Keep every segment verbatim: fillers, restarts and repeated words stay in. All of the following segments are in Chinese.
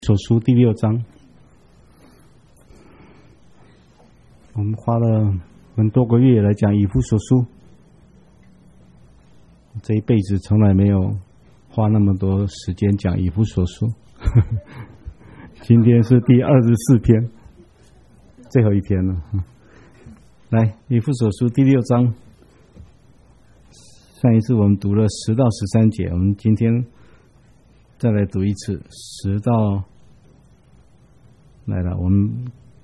所书第六章，我们花了很多个月来讲以弗所书，这一辈子从来没有花那么多时间讲以弗所书。今天是第二十四篇，最后一篇了。来，以弗所书第六章，上一次我们读了十到十三节，我们今天再来读一次十到。来了，我们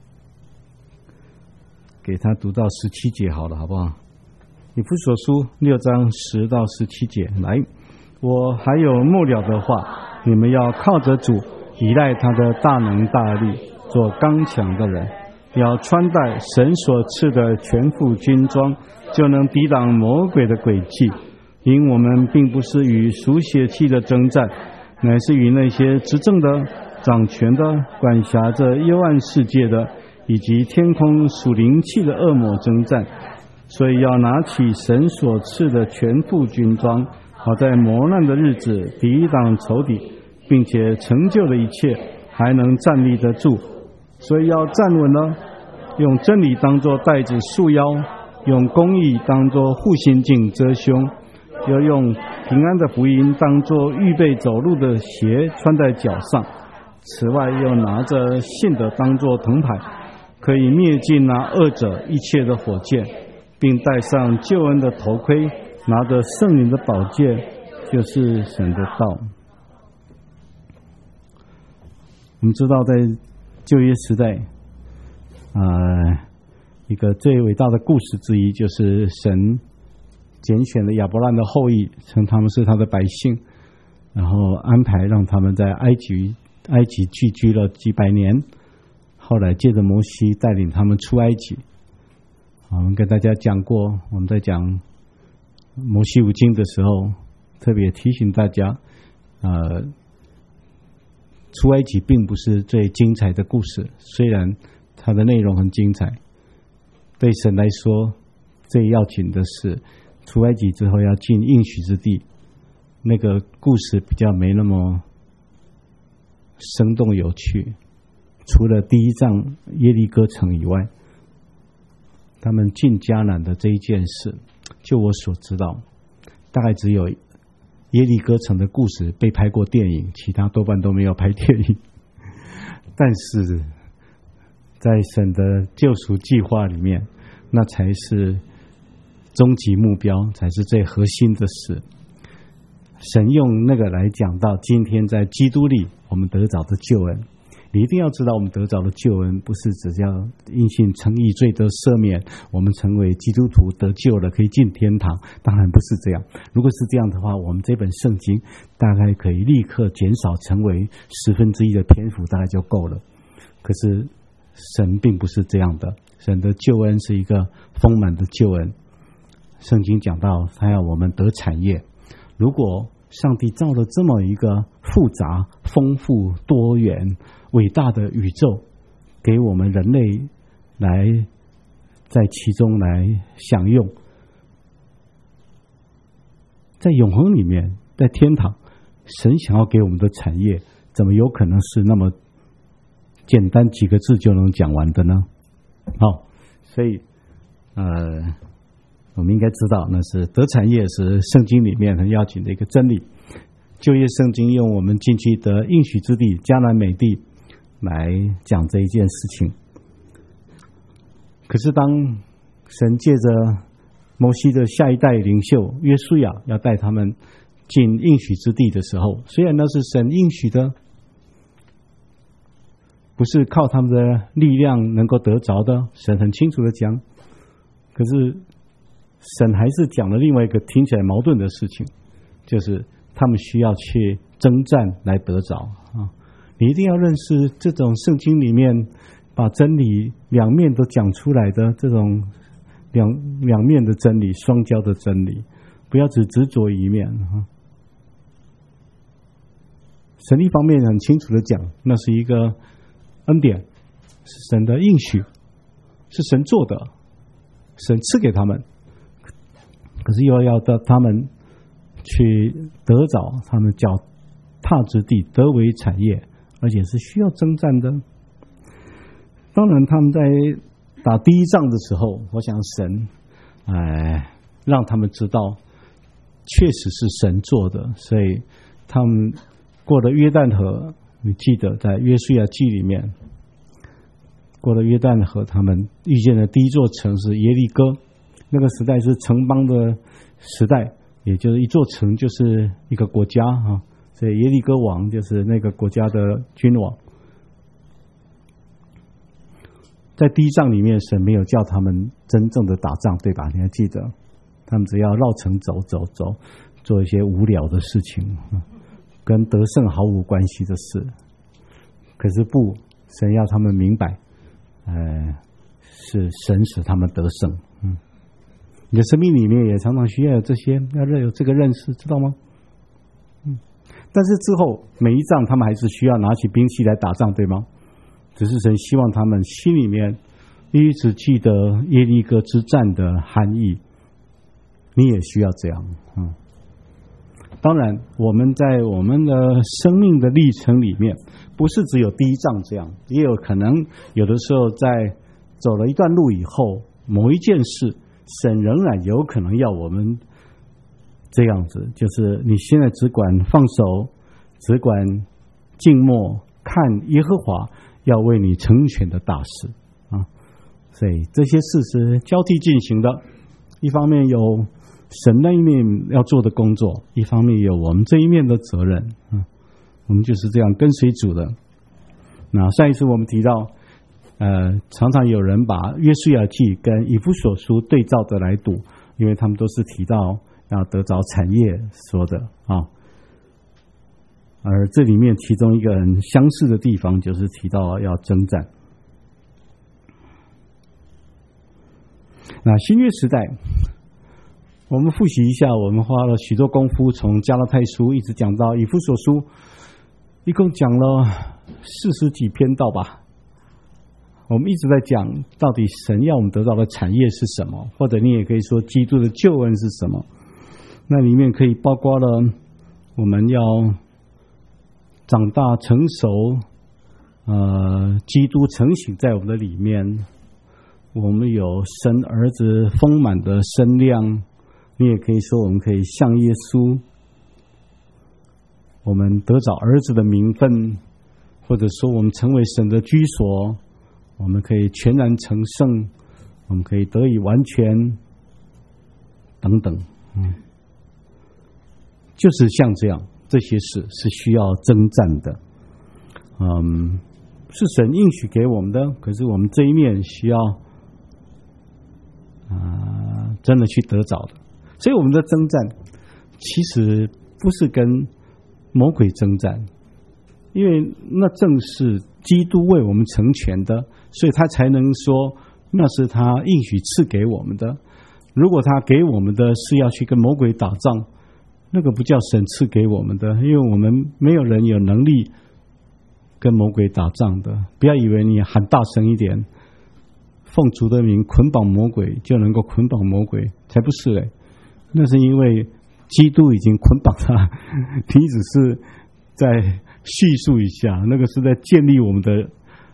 给他读到十七节好了，好不好？以弗所书六章十到十七节。来，我还有末了的话，你们要靠着主，依赖他的大能大力，做刚强的人，要穿戴神所赐的全副军装，就能抵挡魔鬼的诡计。因我们并不是与属血气的征战，乃是与那些执政的、掌权的、管辖着幽暗世界的，以及天空属灵气的恶魔征战。所以要拿起神所赐的全副军装，好在磨难的日子抵挡仇敌，并且成就了一切，还能站立得住。所以要站稳了，用真理当作带子束腰，用公义当作护心镜遮胸，要用平安的福音当作预备走路的鞋穿在脚上。此外，又拿着信的当作藤牌，可以灭尽那恶者一切的火箭，并戴上救恩的头盔，拿着圣灵的宝剑，就是神的道。我们知道，在旧约时代，呃，一个最伟大的故事之一，就是神拣选了亚伯兰的后裔，称他们是他的百姓，然后安排让他们在埃及。埃及聚居了几百年，后来借着摩西带领他们出埃及。我们跟大家讲过，我们在讲摩西五经的时候，特别提醒大家，呃，出埃及并不是最精彩的故事，虽然它的内容很精彩，对神来说，最要紧的是出埃及之后要进应许之地，那个故事比较没那么生动有趣。除了第一章耶利哥城以外，他们进迦南的这一件事，就我所知道，大概只有耶利哥城的故事被拍过电影，其他多半都没有拍电影。但是在神的救赎计划里面，那才是终极目标，才是最核心的事。神用那个来讲到今天在基督里我们得着的救恩。你一定要知道，我们得着的救恩不是只要因信称义罪得赦免，我们成为基督徒得救了可以进天堂，当然不是这样。如果是这样的话，我们这本圣经大概可以立刻减少成为十分之一的篇幅，大概就够了。可是神并不是这样的，神的救恩是一个丰满的救恩。圣经讲到他要我们得产业，如果上帝造了这么一个复杂、丰富、多元、伟大的宇宙，给我们人类来在其中来享用，在永恒里面，在天堂，神想要给我们的产业，怎么有可能是那么简单几个字就能讲完的呢？好，所以呃。我们应该知道，那是得产业是圣经里面很要紧的一个真理。旧约圣经用我们进去得应许之地迦南美地来讲这一件事情。可是当神借着摩西的下一代领袖约书亚要带他们进应许之地的时候，虽然那是神应许的，不是靠他们的力量能够得着的，神很清楚的讲，可是神还是讲了另外一个听起来矛盾的事情，就是他们需要去征战来得着啊！你一定要认识这种圣经里面把真理两面都讲出来的这种两两面的真理，双交的真理，不要只执着一面啊！神一方面很清楚的讲，那是一个恩典，是神的应许，是神做的，神赐给他们。可是又要到他们去得着他们脚踏之地，得为产业， 而且是需要征战的。当然，他们在打第一仗的时候，我想神，哎，让他们知道，确实是神做的，所以他们过了约旦河。你记得在约书亚记里面，过了约旦河，他们遇见的第一座城是耶利哥。那个时代是城邦的时代，也就是一座城就是一个国家啊。所以耶利哥王就是那个国家的君王。在第一仗里面，神没有叫他们真正的打仗，对吧？你还记得？他们只要绕城走走走，做一些无聊的事情，跟得胜毫无关系的事。可是不，神要他们明白，呃，是神使他们得胜。嗯，你的生命里面也常常需要有这些，要有这个认识，知道吗？嗯，但是之后每一仗他们还是需要拿起兵器来打仗，对吗？只是神希望他们心里面一直记得耶利哥之战的含义。你也需要这样。嗯，当然我们在我们的生命的历程里面，不是只有第一仗这样，也有可能有的时候在走了一段路以后，某一件事神仍然有可能要我们这样子，就是你现在只管放手，只管静默，看耶和华要为你成全的大事啊。所以这些事是交替进行的，一方面有神那一面要做的工作，一方面有我们这一面的责任。嗯，我们就是这样跟随主的。那上一次我们提到，呃，常常有人把约书亚记跟以弗所书对照着来读，因为他们都是提到要得着产业说的啊。而这里面其中一个很相似的地方，就是提到要征战。那新约时代，我们复习一下，我们花了许多功夫，从加拉太书一直讲到以弗所书，一共讲了四十几篇道吧。我们一直在讲到底神要我们得到的产业是什么，或者你也可以说基督的救恩是什么。那里面可以包括了我们要长大成熟，呃，基督成型在我们的里面，我们有神儿子丰满的身量，你也可以说我们可以像耶稣，我们得着儿子的名分，或者说我们成为神的居所，我们可以全然成圣，我们可以得以完全等等。嗯，就是像这样，这些事是需要征战的。嗯，是神应许给我们的，可是我们这一面需要啊、呃，真的去得着的。所以我们的征战其实不是跟魔鬼征战，因为那正是基督为我们成全的，所以他才能说那是他应许赐给我们的。如果他给我们的是要去跟魔鬼打仗，那个不叫神赐给我们的，因为我们没有人有能力跟魔鬼打仗的。不要以为你喊大声一点，奉主的名捆绑魔鬼就能够捆绑魔鬼，才不是嘞。那是因为基督已经捆绑他，你只是在叙述一下，那个是在建立我们的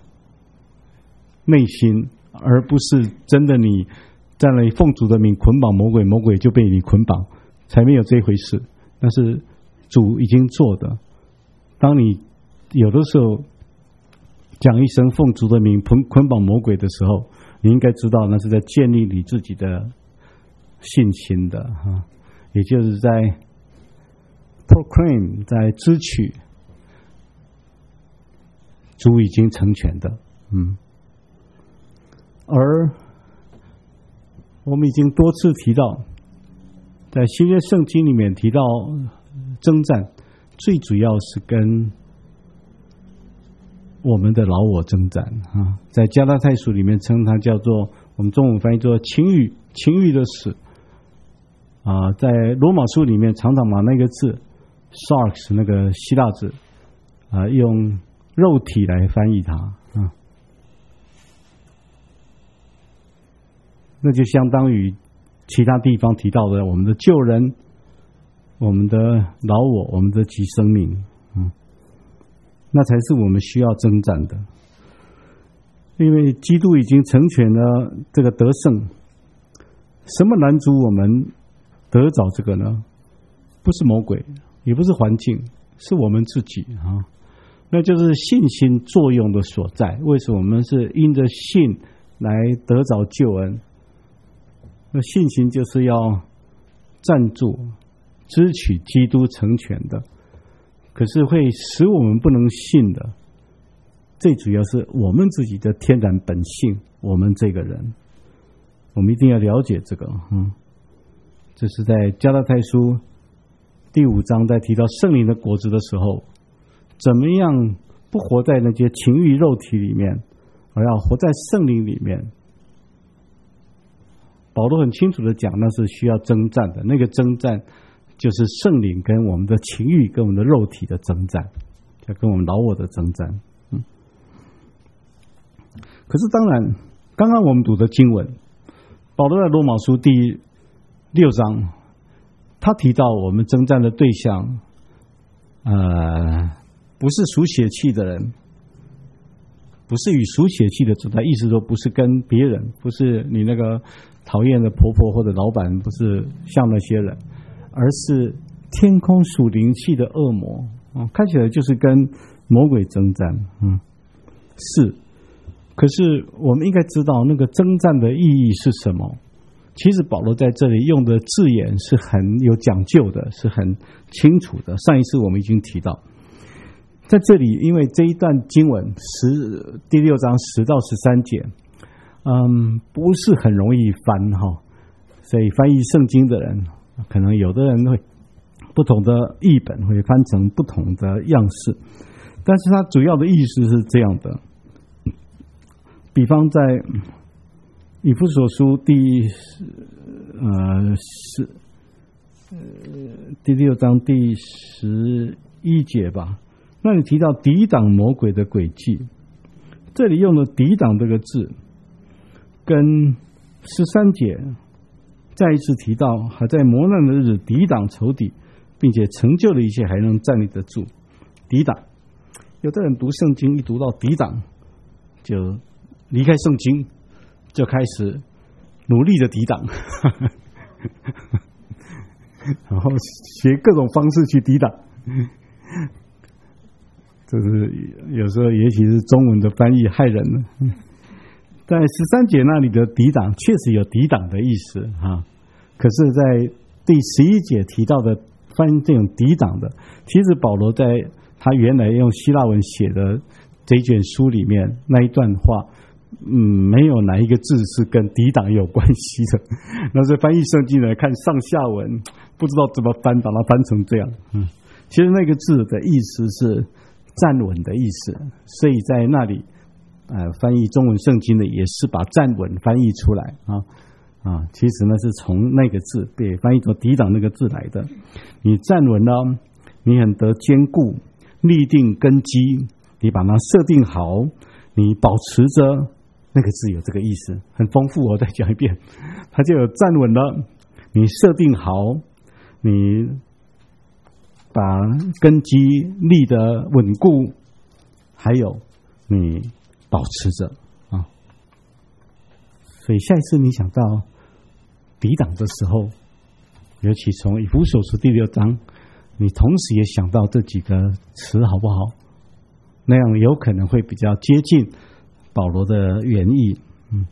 内心，而不是真的你在那里奉主的名捆绑魔鬼，魔鬼就被你捆绑，才没有这回事。那是主已经做的。当你有的时候讲一声奉主的名捆捆绑魔鬼的时候，你应该知道那是在建立你自己的信心的哈，也就是在 proclaim， 在支取主已经成全的。嗯，而我们已经多次提到，在新约圣经里面提到征战，最主要是跟我们的老我征战啊。在加拉太书里面称它叫做，我们中文翻译作情欲，情欲的死啊。在罗马书里面常常把那个字 sarx 那个希腊字啊，用肉体来翻译它啊，那就相当于其他地方提到的我们的旧人，我们的老我，我们的己生命。嗯， 那才是我们需要征战的。因为基督已经成全了这个得胜，什么拦阻我们得着这个呢？不是魔鬼，也不是环境，是我们自己啊。那就是信心作用的所在。为什么我们是因着信来得着救恩？那信心就是要站住，支取基督成全的。可是会使我们不能信的，最主要是我们自己的天然本性，我们这个人，我们一定要了解这个。嗯，这是在加拉太书第五章在提到圣灵的果子的时候，怎么样不活在那些情欲肉体里面，而要活在圣灵里面。保罗很清楚的讲，那是需要征战的，那个征战就是圣灵跟我们的情欲跟我们的肉体的征战，要跟我们老我的征战。嗯，可是当然刚刚我们读的经文，保罗在罗马书第六章，他提到我们征战的对象呃，不是属血气的人，不是与属血气的走在，意思说不是跟别人，不是你那个讨厌的婆婆或者老板，不是像那些人，而是天空属灵气的恶魔、哦、看起来就是跟魔鬼征战。嗯，是，可是我们应该知道那个征战的意义是什么。其实保罗在这里用的字眼是很有讲究的，是很清楚的。上一次我们已经提到，在这里因为这一段经文十第六章十到十三节，嗯，不是很容易翻哈，所以翻译圣经的人，可能有的人会不同的译本会翻成不同的样式，但是它主要的意思是这样的。比方在以弗所书第呃十呃第六章第十一节吧，那里提到抵挡魔鬼的诡计，这里用了抵挡这个字，跟十三节再一次提到还在磨难的日子抵挡仇敌，并且成就了一切还能站立得住。抵挡，有的人读圣经一读到抵挡就离开圣经，就开始努力的抵挡然后学各种方式去抵挡，就是有时候也许是中文的翻译害人了。在十三节那里的抵挡确实有抵挡的意思哈，可是在第十一节提到的翻译这种抵挡的，其实保罗在他原来用希腊文写的这卷书里面那一段话，嗯，没有哪一个字是跟抵挡有关系的。那是翻译圣经的看上下文，不知道怎么翻，把它翻成这样。嗯，其实那个字的意思是站稳的意思，所以在那里呃，翻译中文圣经的也是把站稳翻译出来啊啊，其实呢是从那个字被翻译成抵挡那个字来的。你站稳了，你很得坚固，立定根基，你把它设定好，你保持着，那个字有这个意思，很丰富。我再讲一遍，它就有站稳了，你设定好，你把根基立得稳固，还有你保持着啊。所以下一次你想到抵挡的时候，尤其从以弗所书第六章，你同时也想到这几个词好不好？那样有可能会比较接近保罗的原意。嗯，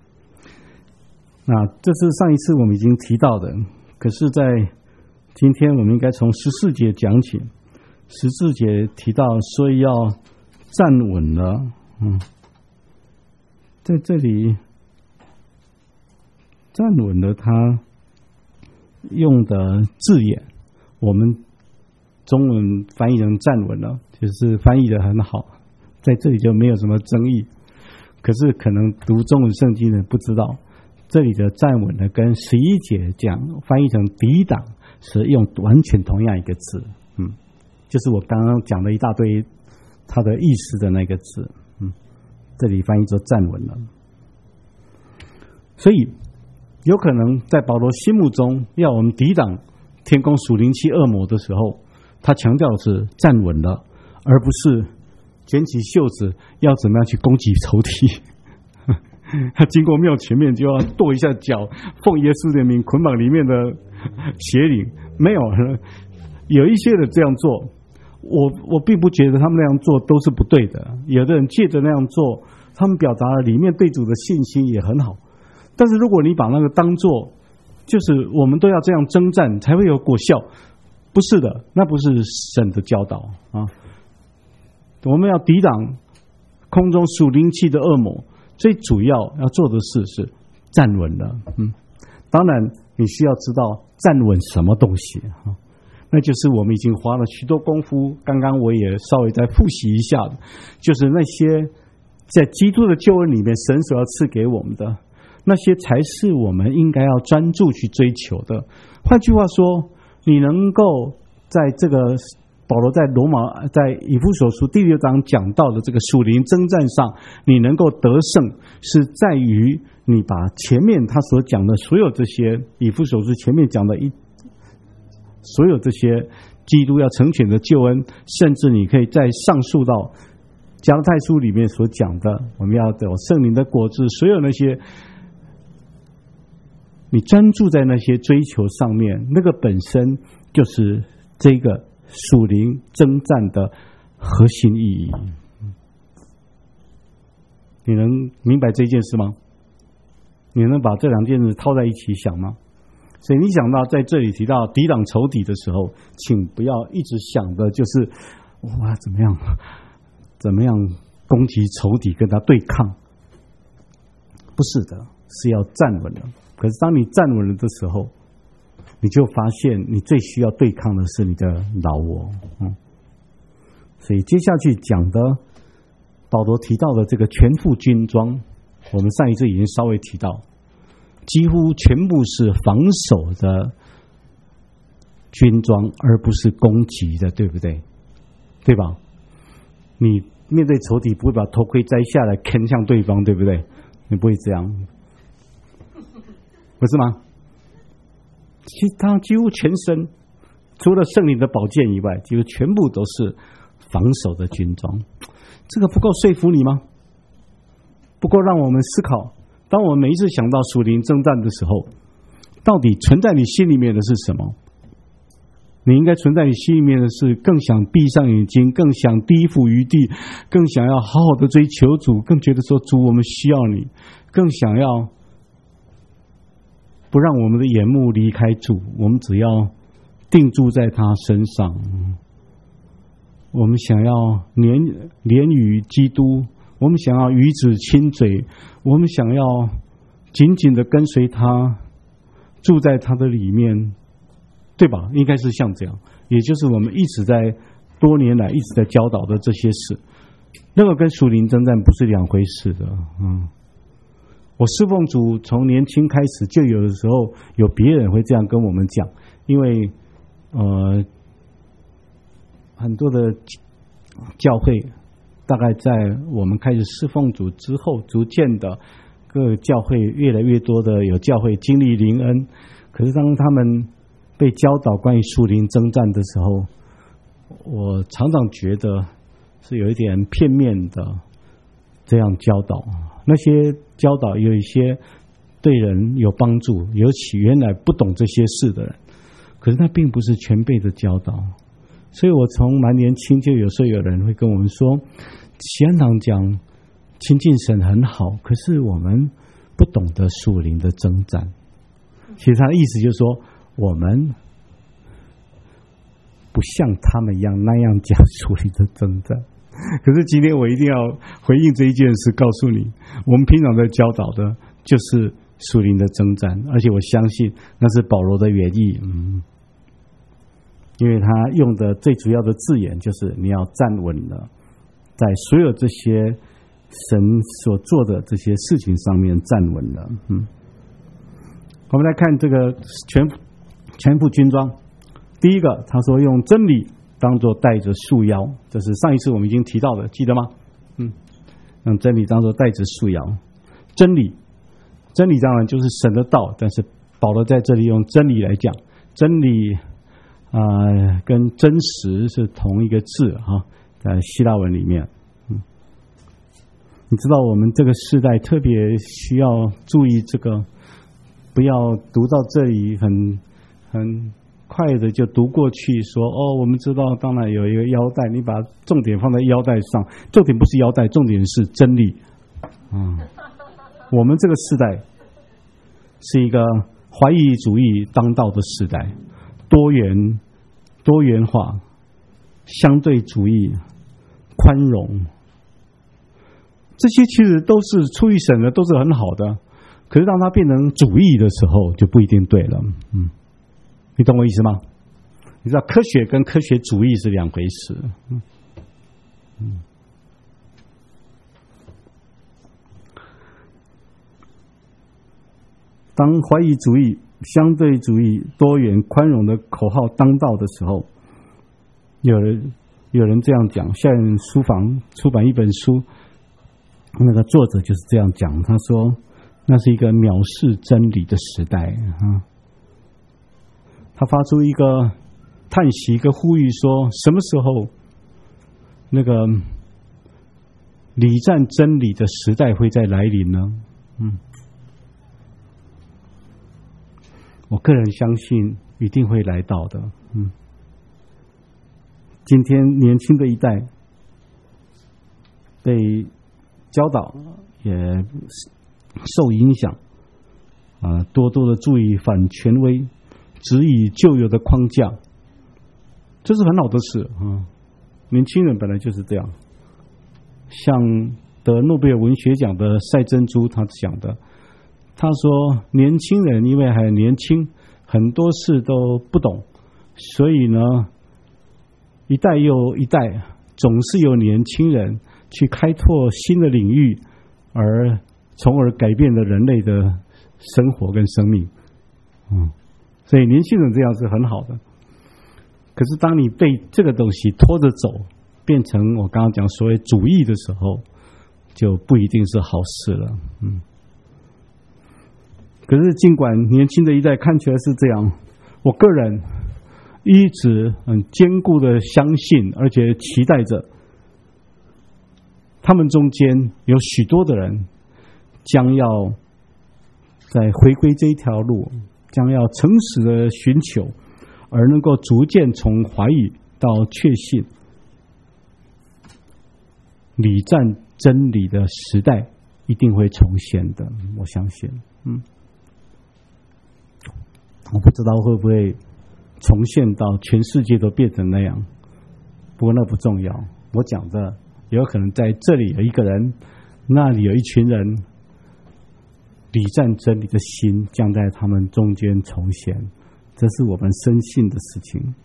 那这是上一次我们已经提到的，可是在今天我们应该从十四节讲起。十四节提到，所以要站稳了。嗯，在这里站稳了，他用的字眼，我们中文翻译成站稳了，就是翻译的很好，在这里就没有什么争议。可是可能读中文圣经的不知道，这里的站稳了跟十一节讲翻译成抵挡是用完全同样一个字，嗯，就是我刚刚讲了一大堆它的意思的那个字，嗯，这里翻译作站稳了。所以有可能在保罗心目中，要我们抵挡天空属灵气恶魔的时候，他强调的是站稳了，而不是卷起袖子，要怎么样去攻击仇敌？他经过庙前面就要跺一下脚，奉耶稣的名捆绑里面的邪灵。没有，有一些人这样做，我我并不觉得他们那样做都是不对的。有的人借着那样做，他们表达了里面对主的信心也很好。但是如果你把那个当作就是我们都要这样征战才会有果效，不是的，那不是神的教导啊。我们要抵挡空中属灵气的恶魔，最主要要做的事是站稳了。嗯，当然你需要知道站稳什么东西啊，那就是我们已经花了许多功夫，刚刚我也稍微再复习一下的，就是那些在基督的救恩里面神所要赐给我们的，那些才是我们应该要专注去追求的。换句话说，你能够在这个保罗在罗马在以弗所书第六章讲到的这个属灵征战上，你能够得胜，是在于你把前面他所讲的所有这些以弗所书前面讲的一所有这些基督要成全的救恩，甚至你可以再上溯到加拉太书里面所讲的，我们要有圣灵的果子，所有那些你专注在那些追求上面，那个本身就是这个属灵征战的核心意义。你能明白这件事吗？你能把这两件事套在一起想吗？所以你想到在这里提到抵挡仇敌的时候，请不要一直想的就是哇怎么样怎么样攻击仇敌跟他对抗，不是的，是要站稳了。可是当你站稳了的时候，你就发现你最需要对抗的是你的老我。嗯，所以接下去讲的保罗提到的这个全副军装，我们上一次已经稍微提到，几乎全部是防守的军装，而不是攻击的，对不对？对吧？你面对仇敌不会把头盔摘下来砍向对方，对不对？你不会这样，不是吗？其他几乎全身除了圣灵的宝剑以外，几乎全部都是防守的军装。这个不够说服你吗？不够让我们思考，当我们每一次想到属灵征战的时候，到底存在你心里面的是什么？你应该存在你心里面的是更想闭上眼睛，更想低伏于地，更想要好好的追求主，更觉得说主我们需要你，更想要不让我们的眼目离开主，我们只要定住在他身上。我们想要连连于基督，我们想要与子亲嘴，我们想要紧紧的跟随他，住在他的里面，对吧？应该是像这样，也就是我们一直在多年来一直在教导的这些事，那个跟属灵征战不是两回事的。嗯，我侍奉主从年轻开始，就有的时候有别人会这样跟我们讲，因为呃很多的教会大概在我们开始侍奉主之后，逐渐的各教会越来越多的有教会经历灵恩，可是当他们被教导关于属灵征战的时候，我常常觉得是有一点片面的这样教导。那些教导有一些对人有帮助，尤其原来不懂这些事的人，可是那并不是全备的教导。所以我从蛮年轻就有时候有人会跟我们说，喜安堂讲亲近神很好，可是我们不懂得属灵的征战。其实他的意思就是说，我们不像他们一样那样讲属灵的征战。可是今天我一定要回应这一件事，告诉你，我们平常在教导的就是属灵的征战，而且我相信那是保罗的原意。嗯，因为他用的最主要的字眼就是你要站稳了，在所有这些神所做的这些事情上面站稳了。嗯，我们来看这个全全副军装。第一个，他说用真理当作带着束腰，这是上一次我们已经提到的，记得吗？嗯，用真理当作带着束腰。真理，真理当然就是神的道，但是保罗在这里用真理来讲，真理啊、呃、跟真实是同一个字哈，在希腊文里面。 你知道我们这个世代特别需要注意这个，不要读到这里很很快的就读过去说，哦，我们知道当然有一个腰带，你把重点放在腰带上，重点不是腰带，重点是真理。嗯，我们这个世代是一个怀疑主义当道的时代，多元多元化、相对主义、宽容，这些其实都是出于神的，都是很好的。可是当它变成主义的时候，就不一定对了。嗯，你懂我意思吗？你知道科学跟科学主义是两回事。嗯嗯。当怀疑主义、相对主义、多元、宽容的口号当道的时候，有人有人这样讲。校园书房出版一本书，那个作者就是这样讲，他说那是一个藐视真理的时代啊。他发出一个叹息，一个呼吁说，什么时候那个礼赞真理的时代会再来临呢？嗯，我个人相信一定会来到的。嗯，今天年轻的一代被教导，也受影响，啊，多多的注意反权威，只以旧有的框架，这是很好的事啊。年轻人本来就是这样，像得诺贝尔文学奖的赛珍珠他讲的，他说年轻人因为还年轻，很多事都不懂，所以呢一代又一代总是有年轻人去开拓新的领域，而从而改变了人类的生活跟生命。嗯，所以年轻人这样是很好的。可是当你被这个东西拖着走，变成我刚刚讲所谓主义的时候，就不一定是好事了。嗯。可是尽管年轻的一代看起来是这样，我个人一直很坚固的相信，而且期待着他们中间有许多的人将要在回归这一条路，将要诚实的寻求，而能够逐渐从怀疑到确信，礼赞真理的时代一定会重现的，我相信。嗯，我不知道会不会重现到全世界都变成那样，不过那不重要。我讲的有可能在这里有一个人，那里有一群人，礼赞真理的心将在他们中间重现，这是我们深信的事情。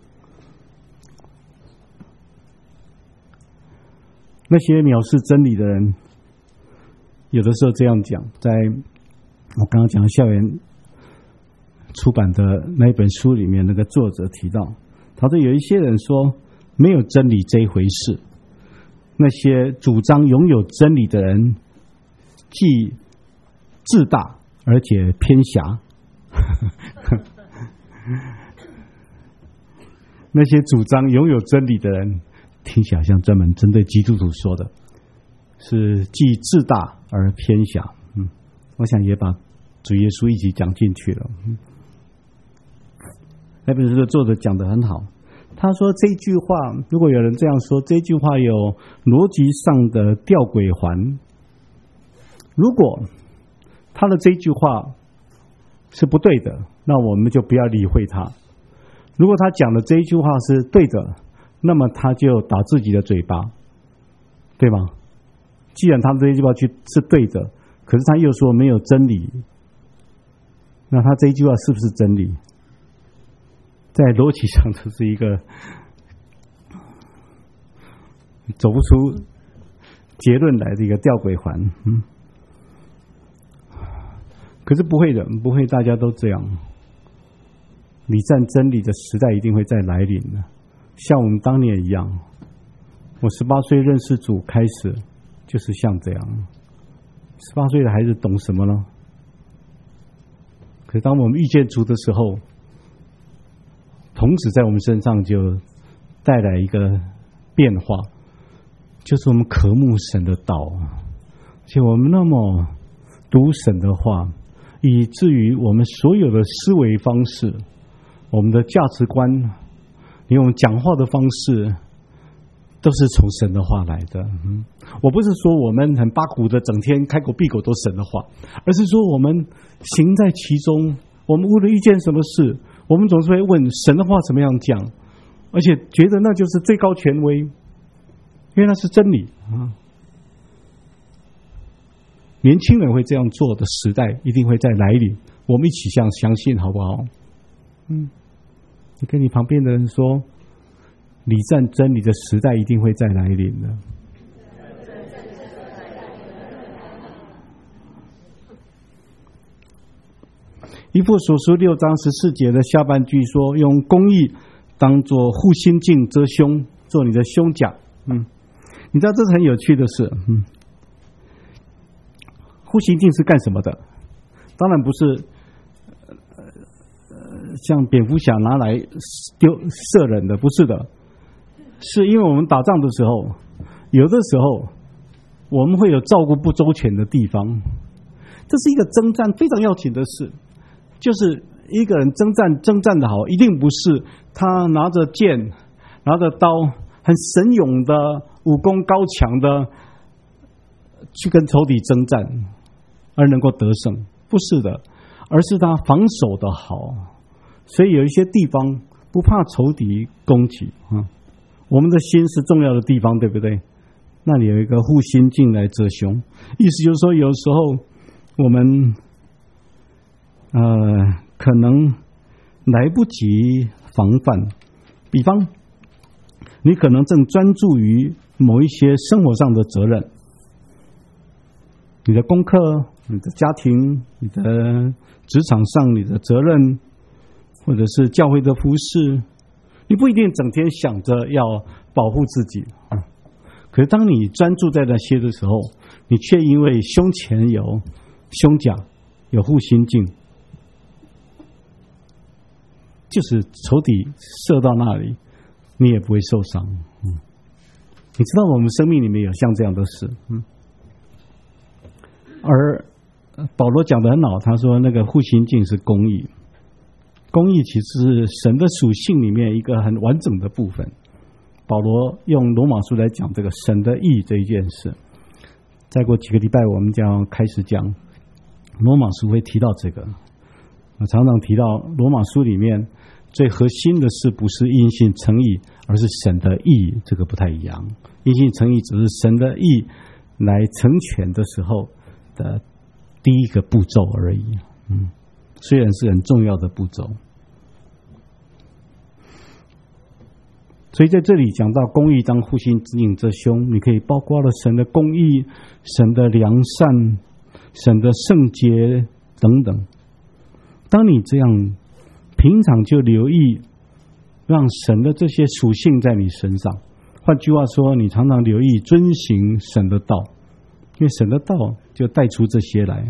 那些藐视真理的人，有的时候这样讲，在我刚刚讲的校园出版的那本书里面，那个作者提到，他说有一些人说没有真理这一回事，那些主张拥有真理的人既自大而且偏狭那些主张拥有真理的人听起来像专门针对基督徒说的，是既自大而偏狭。嗯，我想也把主耶稣一起讲进去了。嗯，那本书的作者讲得很好，他说这句话，如果有人这样说，这句话有逻辑上的吊诡环。如果他的这句话是不对的，那我们就不要理会他；如果他讲的这一句话是对的，那么他就打自己的嘴巴，对吗？既然他这一句话是对的，可是他又说没有真理，那他这一句话是不是真理？在逻辑上，这是一个走不出结论来的一个吊诡环。嗯，可是不会的，不会大家都这样。礼赞真理的时代一定会再来临的，像我们当年一样。我十八岁认识主开始，就是像这样。十八岁的孩子懂什么呢？可是当我们遇见主的时候，同时在我们身上就带来一个变化，就是我们渴慕神的道， 且我们那么读神的话，以至于我们所有的思维方式、我们的价值观、连我们讲话的方式，都是从神的话来的。嗯，我不是说我们很八股的，整天开口闭口都神的话，而是说我们行在其中。我们无论遇见什么事，我们总是会问神的话怎么样讲，而且觉得那就是最高权威，因为那是真理啊。年轻人会这样做的时代一定会再来临，我们一起相相信，好不好？嗯，你跟你旁边的人说，礼赞真理的时代一定会再来临的。以弗所书六章十四节的下半句说，用公义当作护心镜遮胸，做你的胸甲。嗯，你知道这是很有趣的事。嗯，护心镜是干什么的？当然不是呃像蝙蝠侠拿来丢射人的，不是的，是因为我们打仗的时候，有的时候我们会有照顾不周全的地方，这是一个征战非常要紧的事。就是一个人征战征战的好，一定不是他拿着剑拿着刀很神勇的武功高强的去跟仇敌征战而能够得胜，不是的，而是他防守的好，所以有一些地方不怕仇敌攻击啊。我们的心是重要的地方，对不对？那里有一个护心镜来遮胸，意思就是说，有时候我们呃，可能来不及防范。比方，你可能正专注于某一些生活上的责任，你的功课、你的家庭、你的职场上你的责任，或者是教会的服事，你不一定整天想着要保护自己啊。可是当你专注在那些的时候，你却因为胸前有胸甲、有护心镜，就是仇敌射到那里，你也不会受伤。嗯，你知道我们生命里面有像这样的事。嗯，而保罗讲得很好，他说那个护心镜是公义，公义其实是神的属性里面一个很完整的部分。保罗用罗马书来讲这个神的义这一件事。再过几个礼拜，我们将开始讲罗马书会提到这个。我常常提到罗马书里面最核心的是不是因信称义，而是神的义，这个不太一样。因信称义只是神的义来成全的时候的第一个步骤而已。嗯，虽然是很重要的步骤。所以在这里讲到公义当护心镜遮胸，你可以包括了神的公义、神的良善、神的圣洁等等。当你这样平常就留意让神的这些属性在你身上，换句话说，你常常留意遵行神的道，因为神的道就带出这些来。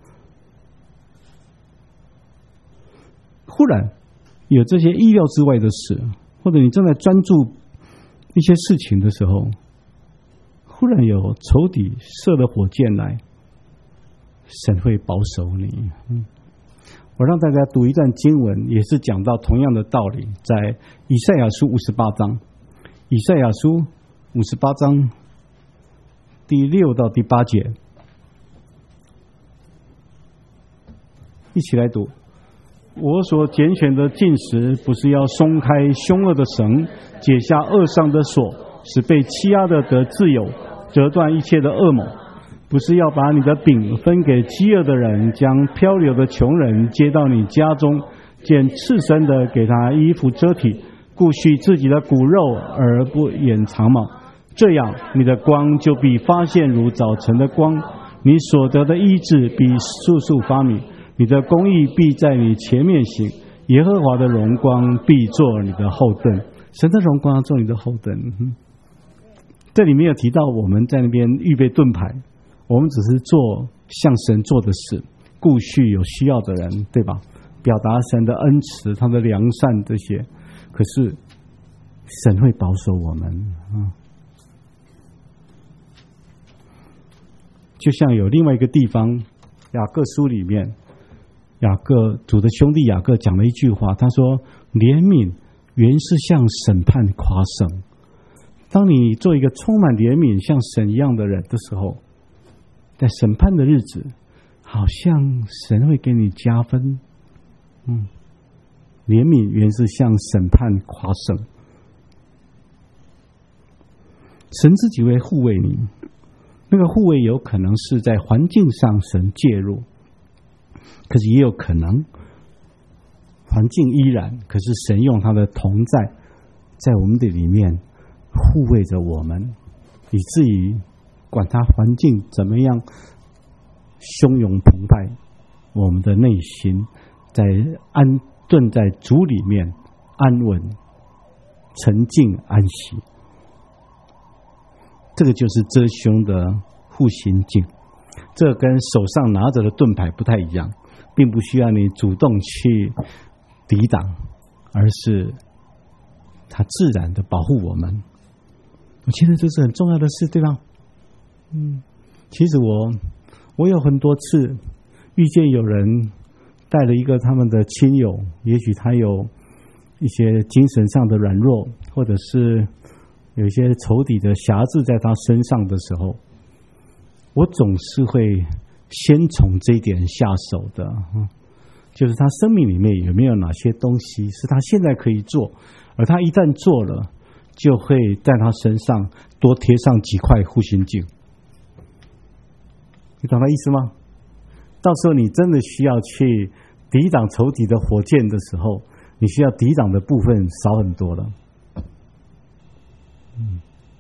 忽然有这些意料之外的事，或者你正在专注一些事情的时候，忽然有仇敌射了火箭来，神会保守你。嗯，我让大家读一段经文，也是讲到同样的道理，在以赛亚书五十八章。以赛亚书五十八章第六到第八节，一起来读。我所拣选的禁食，不是要松开凶恶的绳，解下恶上的锁，使被欺压的得自由，折断一切的恶谋。不是要把你的饼分给饥饿的人，将漂流的穷人接到你家中，见赤身的给他衣服遮体，顾恤自己的骨肉而不掩长毛。这样你的光就必发现如早晨的光，你所得的医治必速速发明，你的公义必在你前面行，耶和华的荣光必作你的后盾。神的荣光做你的后盾。嗯，这里面有提到我们在那边预备盾牌，我们只是做像神做的事，顾恤有需要的人，对吧？表达神的恩慈、他的良善这些。可是神会保守我们。嗯， 就像有另外一个地方，雅各书里面，雅各主的兄弟雅各讲了一句话，他说：“怜悯原是向审判夸胜。”当你做一个充满怜悯、像神一样的人的时候，在审判的日子，好像神会给你加分。嗯，怜悯原是向审判夸胜。神自己会护卫你，那个护卫有可能是在环境上神介入，可是也有可能环境依然，可是神用他的同在在我们的里面护卫着我们，以至于管他环境怎么样汹涌澎湃，我们的内心在安顿在主里面安稳沉静安息。这个就是遮胸的护心镜，这跟手上拿着的盾牌不太一样，并不需要你主动去抵挡，而是它自然的保护我们。我觉得这是很重要的事，对吧？嗯，其实我我有很多次遇见有人带了一个他们的亲友，也许他有一些精神上的软弱，或者是有一些仇敌的辖制在他身上的时候，我总是会先从这一点下手的，就是他生命里面有没有哪些东西是他现在可以做，而他一旦做了，就会在他身上多贴上几块护心镜。你懂他意思吗？到时候你真的需要去抵挡仇敌的火箭的时候，你需要抵挡的部分少很多了。嗯，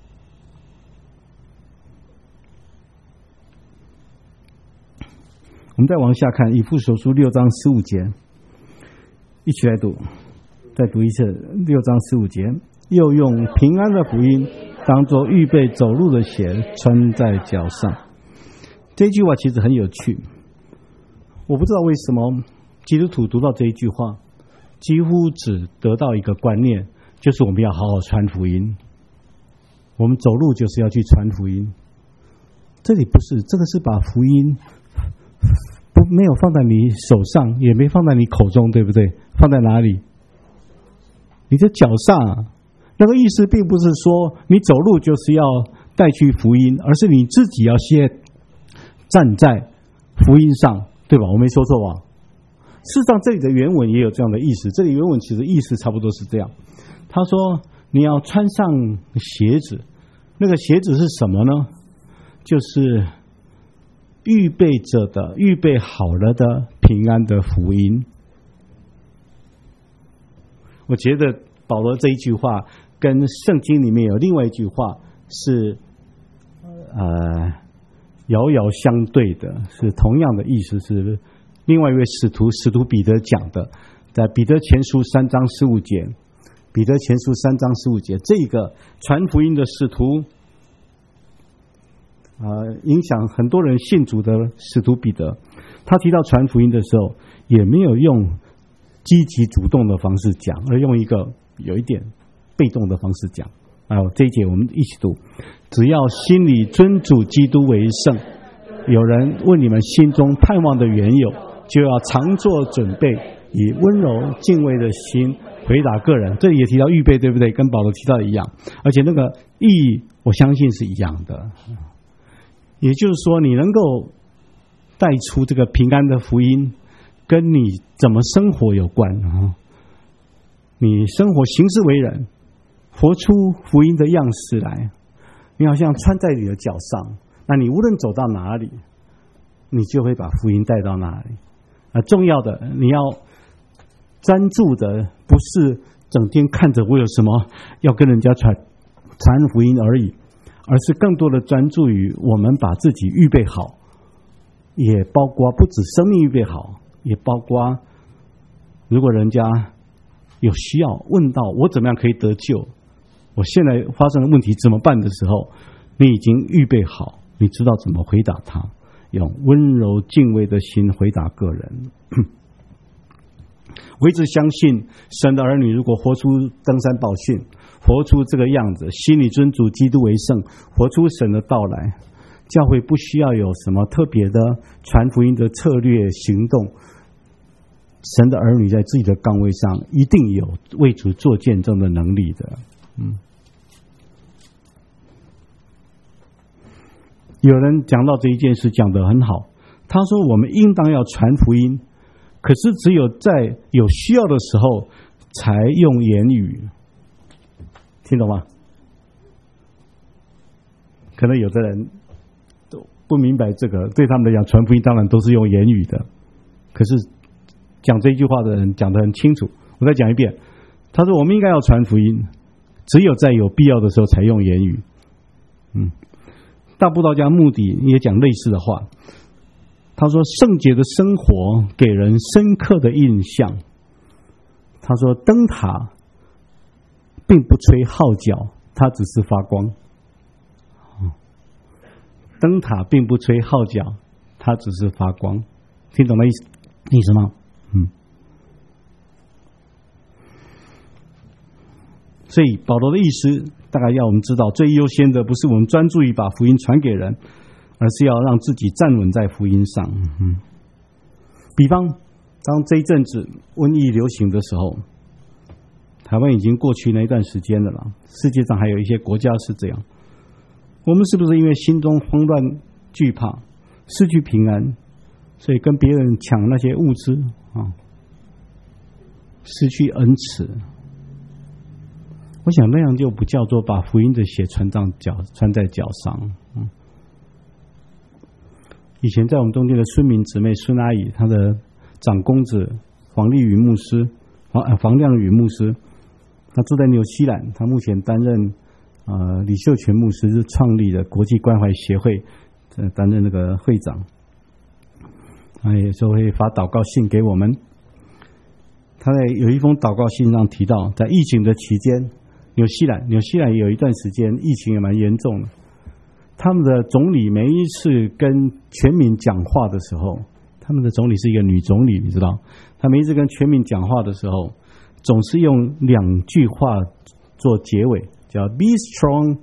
我们再往下看以弗所书六章十五节，一起来读，再读一次六章十五节。又用平安的福音当作预备走路的鞋穿在脚上。这句话其实很有趣，我不知道为什么基督徒读到这一句话，几乎只得到一个观念，就是我们要好好传福音，我们走路就是要去传福音。这里不是，这个是把福音不没有放在你手上，也没放在你口中，对不对？放在哪里？你的脚上。那个意思并不是说你走路就是要带去福音，而是你自己要先站在福音上，对吧？我没说错吧？事实上这里的原文也有这样的意思，这里原文其实意思差不多是这样。他说你要穿上鞋子，那个鞋子是什么呢？就是预备着的，预备好了的平安的福音。我觉得保罗这一句话跟圣经里面有另外一句话是呃遥遥相对的，是同样的意思，是另外一位使徒使徒彼得讲的，在彼得前书三章十五节，彼得前书三章十五节，这个传福音的使徒呃影响很多人信主的使徒彼得，他提到传福音的时候也没有用积极主动的方式讲，而用一个有一点被动的方式讲。啊，这一节我们一起读：只要心里尊主基督为圣，有人问你们心中盼望的缘由，就要常做准备，以温柔敬畏的心回答个人。这里也提到预备，对不对？跟保罗提到的一样，而且那个意义我相信是一样的。也就是说，你能够带出这个平安的福音，跟你怎么生活有关啊。你生活行事为人，活出福音的样式来，你好像穿在你的脚上，那你无论走到哪里，你就会把福音带到哪里。啊，重要的你要专注的不是整天看着我有什么要跟人家传传福音而已，而是更多的专注于我们把自己预备好，也包括不止生命预备好，也包括如果人家有需要问到我怎么样可以得救，我现在发生的问题怎么办的时候，你已经预备好，你知道怎么回答他，用温柔敬畏的心回答个人。我一直相信神的儿女如果活出登山宝训，活出这个样子，心里尊主基督为圣，活出神的道来， 教会不需要有什么特别的传福音的策略行动。神的儿女在自己的岗位上一定有为主做见证的能力的。嗯，有人讲到这一件事讲得很好，他说我们应当要传福音，可是只有在有需要的时候才用言语。听懂吗？可能有的人都不明白这个，对他们来讲传福音当然都是用言语的，可是讲这句话的人讲得很清楚。我再讲一遍，他说我们应该要传福音，只有在有必要的时候才用言语。嗯，大布道家目的也讲类似的话，他说圣洁的生活给人深刻的印象。他说灯塔并不吹号角，它只是发光。灯塔并不吹号角，它只是发光。听懂了意思意思吗？嗯。所以保罗的意思大概要我们知道，最优先的不是我们专注于把福音传给人，而是要让自己站稳在福音上。嗯。比方当这一阵子瘟疫流行的时候，台湾已经过去那一段时间了啦，世界上还有一些国家是这样。我们是不是因为心中慌乱惧怕，失去平安，所以跟别人抢那些物资啊，失去恩慈？我想那样就不叫做把福音的血穿在脚穿在脚上。嗯，以前在我们中间的孙明姊妹孙阿姨，她的长公子黄丽云牧师，黄黄亮宇牧师，他住在纽西兰，他目前担任呃李秀全牧师是创立的国际关怀协会，呃担任那个会长。他有时候会发祷告信给我们。他在有一封祷告信上提到，在疫情的期间，纽西兰纽西兰有一段时间疫情也蛮严重的。他们的总理每一次跟全民讲话的时候，他们的总理是一个女总理，你知道，他每一次跟全民讲话的时候，总是用两句话做结尾，叫 Be strong,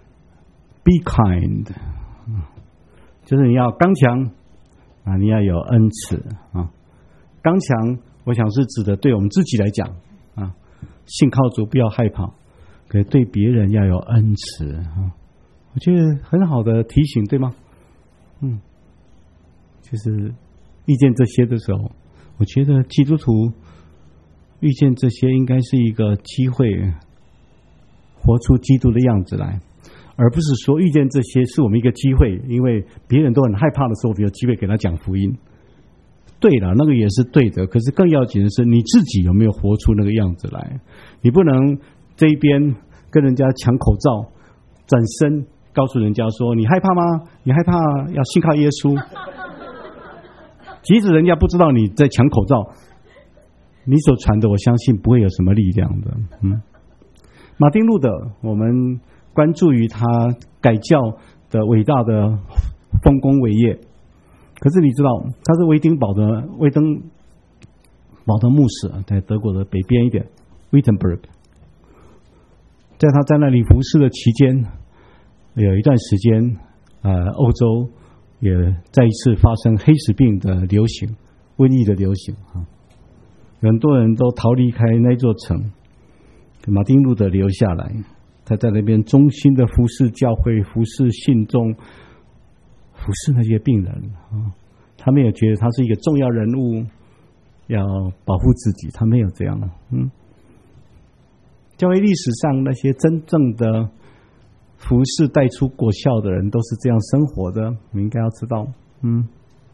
be kind， 就是你要刚强啊，你要有恩慈啊。刚强，我想是指的对我们自己来讲啊，信靠主不要害怕，可是对别人要有恩慈啊。我觉得很好的提醒，对吗？嗯，就是遇见这些的时候，我觉得基督徒遇见这些应该是一个机会，活出基督的样子来，而不是说遇见这些是我们一个机会，因为别人都很害怕的时候，我们有机会给他讲福音。对了，那个也是对的，可是更要紧的是你自己有没有活出那个样子来。你不能这一边跟人家抢口罩，转身告诉人家说你害怕吗？你害怕要信靠耶稣。即使人家不知道你在抢口罩，你所传的我相信不会有什么力量的。嗯，马丁路德，我们关注于他改教的伟大的丰功伟业，可是你知道他是威丁堡的威登堡的牧师，在德国的北边一点 Wittenberg。 在他在那里服侍的期间，有一段时间呃，欧洲也再一次发生黑死病的流行，瘟疫的流行啊，很多人都逃离开那座城，马丁路德留下来，他在那边忠心的服侍教会，服侍信众，服侍那些病人啊。他没有觉得他是一个重要人物，要保护自己，他没有这样。嗯，教会历史上那些真正的服侍带出果效的人都是这样生活的，你应该要知道。嗯，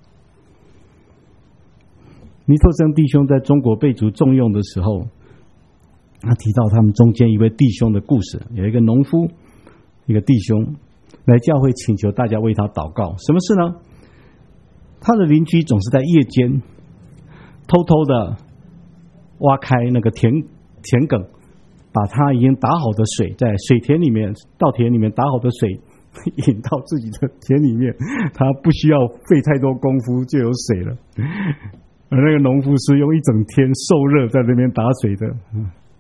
尼托生弟兄在中国被主重用的时候，他提到他们中间一位弟兄的故事，有一个农夫，一个弟兄来教会请求大家为他祷告。什么事呢？他的邻居总是在夜间偷偷的挖开那个田田埂，把他已经打好的水在水田里面稻田里面打好的水引到自己的田里面，他不需要费太多功夫就有水了。而那个农夫是用一整天受热在那边打水的。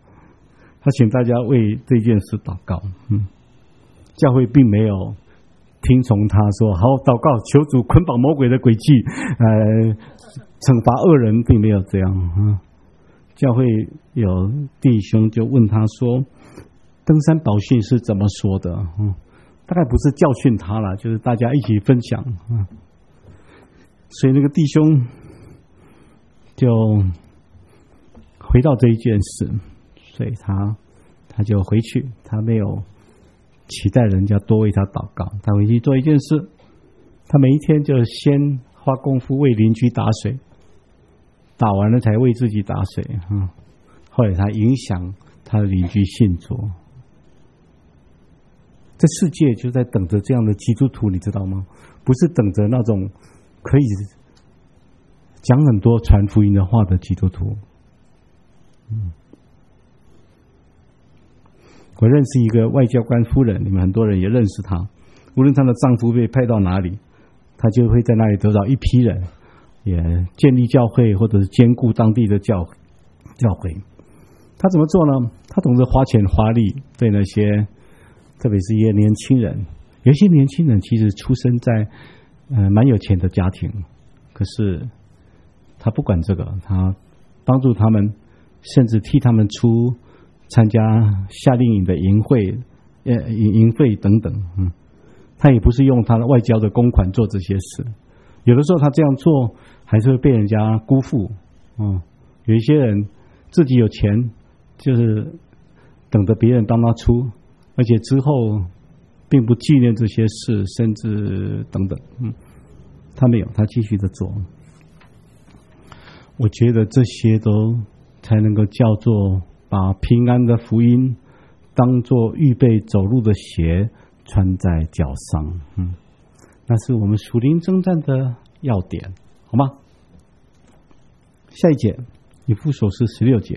他请大家为这件事祷告。嗯，教会并没有听从他说好祷告，求主捆绑魔鬼的诡计，呃，惩罚恶人，并没有这样啊。教会有弟兄就问他说，登山宝训是怎么说的？嗯，大概不是教训他了，就是大家一起分享啊。所以那个弟兄就回到这一件事，所以他他就回去，他没有期待人家多为他祷告，他回去做一件事，他每一天就先花功夫为邻居打水，打完了才为自己打水。嗯，后来他影响他的邻居信主。这世界就在等着这样的基督徒，你知道吗？不是等着那种可以讲很多传福音的话的基督徒。嗯，我认识一个外交官夫人，你们很多人也认识她。无论她的丈夫被派到哪里，她就会在那里得到一批人，也建立教会，或者是兼顾当地的教教会。她怎么做呢？她懂得花钱花力，对那些特别是一些年轻人，有一些年轻人其实出生在呃蛮有钱的家庭，可是她不管这个，她帮助他们，甚至替他们出参加夏令营的营会、呃营营费等等。嗯，他也不是用他的外交的公款做这些事，有的时候他这样做还是会被人家辜负。嗯，有一些人自己有钱，就是等着别人帮他出，而且之后并不纪念这些事，甚至等等。嗯，他没有，他继续的做。我觉得这些都才能够叫做把平安的福音当作预备走路的鞋穿在脚上。嗯，那是我们属灵征战的要点，好吗？下一节，以弗所书十六节，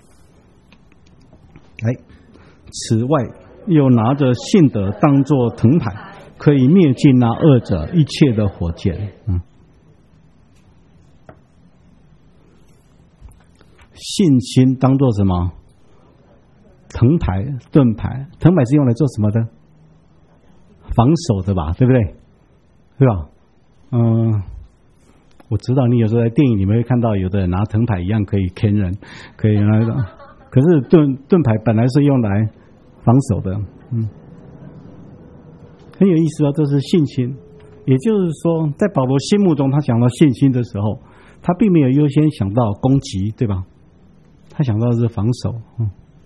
来，此外又拿着信德当作藤牌，可以灭尽那恶者一切的火箭。嗯，信心当作什么？藤牌、盾牌。藤牌是用来做什么的？防守的吧，对不对？对吧？嗯，我知道你有时候在电影里面会看到有的人拿藤牌一样可以坑人，可以拿的。可是盾盾牌本来是用来防守的。嗯，很有意思啊，这是信心。也就是说，在保罗心目中，他想到信心的时候，他并没有优先想到攻击，对吧？他想到的是防守。嗯，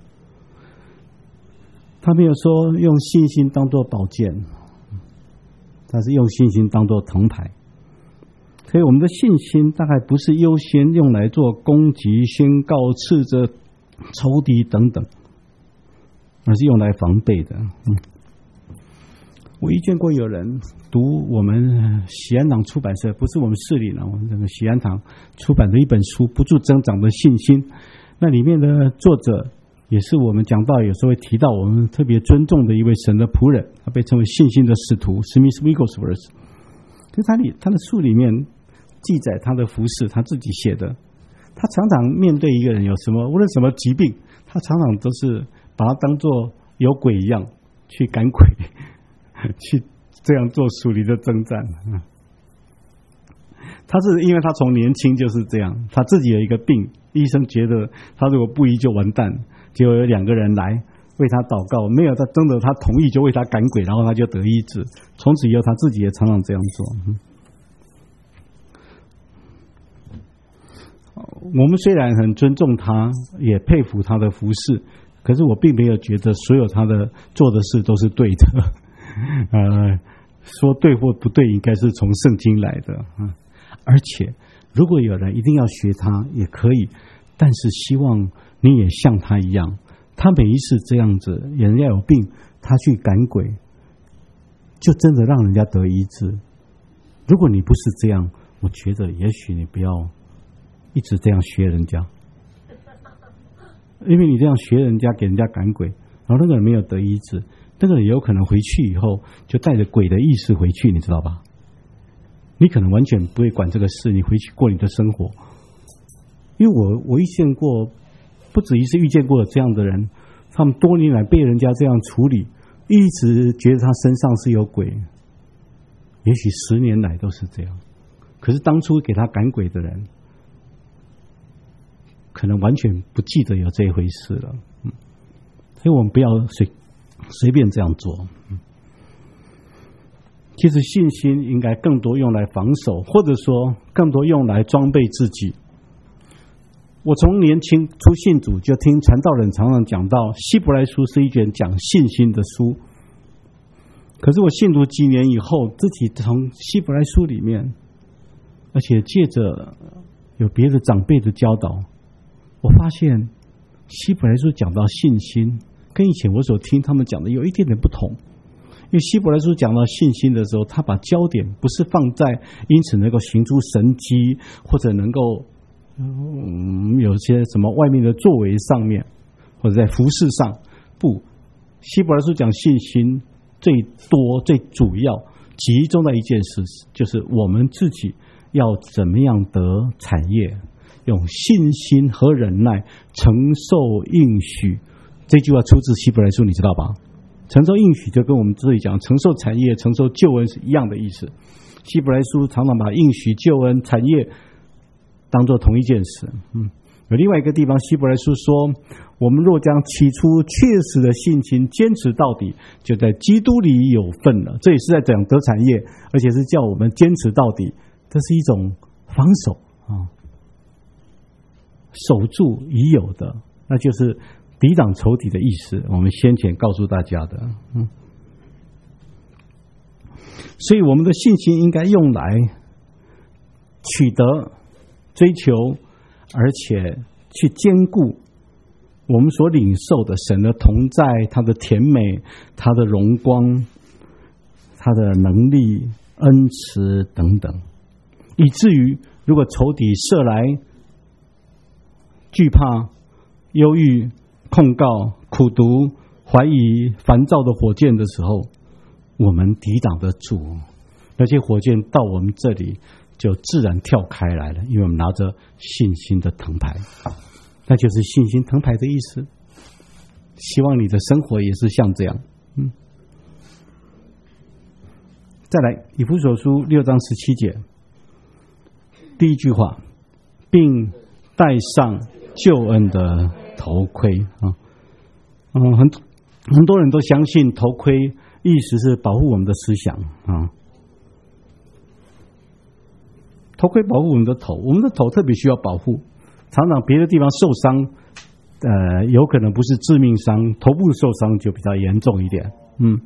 他没有说用信心当作宝剑，他是用信心当作藤牌。所以我们的信心大概不是优先用来做攻击、宣告、斥责仇敌等等，而是用来防备的。嗯，我遇见过有人读我们喜安堂出版社，不是我们市里呢，我们这个喜安堂出版的一本书《不住增长的信心》。那里面的作者也是我们讲到有时候会提到我们特别尊重的一位神的仆人，他被称为信心的使徒史密斯·威格斯沃斯。就他里他的书里面记载他的服事，他自己写的。他常常面对一个人有什么无论什么疾病，他常常都是把他当作有鬼一样去赶鬼，去这样做属灵的征战。他是因为他从年轻就是这样，他自己有一个病，医生觉得他如果不医就完蛋，结果有两个人来为他祷告，没有他真的他同意就为他赶鬼，然后他就得医治。从此以后他自己也常常这样做。我们虽然很尊重他，也佩服他的服事，可是我并没有觉得所有他的做的事都是对的。呃，说对或不对，应该是从圣经来的。嗯，而且如果有人一定要学他也可以，但是希望你也像他一样，他每一次这样子人家有病他去赶鬼，就真的让人家得医治。如果你不是这样，我觉得也许你不要一直这样学人家，因为你这样学人家给人家赶鬼，然后那个人没有得医治，那个人有可能回去以后就带着鬼的意识回去，你知道吧？你可能完全不会管这个事，你回去过你的生活。因为我我遇见过不止一次遇见过这样的人，他们多年来被人家这样处理，一直觉得他身上是有鬼， 也许十年来都是这样。可是当初给他赶鬼的人，可能完全不记得有这一回事了。嗯，所以我们不要随随便这样做。嗯，其实信心应该更多用来防守，或者说更多用来装备自己。我从年轻初信主就听传道人常常讲到，希伯来书是一卷讲信心的书。可是我信主几年以后，自己从希伯来书里面，而且借着有别的长辈的教导，我发现希伯来书讲到信心，跟以前我所听他们讲的有一点点不同。因为希伯来书讲到信心的时候，他把焦点不是放在因此能够行出神迹，或者能够嗯有些什么外面的作为上面，或者在服事上。不，希伯来书讲信心最多最主要集中在一件事，就是我们自己要怎么样得产业，用信心和忍耐承受应许。这句话出自希伯来书，你知道吧？承受应许就跟我们这里讲承受产业、承受救恩是一样的意思。希伯来书常常把应许、救恩、产业当作同一件事。嗯，有另外一个地方，希伯来书说，我们若将起初确实的信心坚持到底，就在基督里有份了。这也是在讲得产业，而且是叫我们坚持到底。这是一种防守啊，守住已有的，那就是抵挡仇敌的意思。我们先前告诉大家的，嗯，所以我们的信心应该用来取得、追求，而且去兼顾我们所领受的神的同在、他的甜美、他的荣光、他的能力、恩慈等等，以至于如果仇敌射来惧怕、忧郁、控告、苦毒、怀疑、烦躁的火箭的时候，我们抵挡得住。那些火箭到我们这里就自然跳开来了，因为我们拿着信心的藤牌，那就是信心藤牌的意思。希望你的生活也是像这样。嗯，再来，以弗所书六章十七节，第一句话，并戴上救恩的头盔啊。嗯，很很多人都相信头盔意思是保护我们的思想啊。头盔保护我们的头，我们的头特别需要保护。常常别的地方受伤，呃，有可能不是致命伤，头部受伤就比较严重一点。嗯，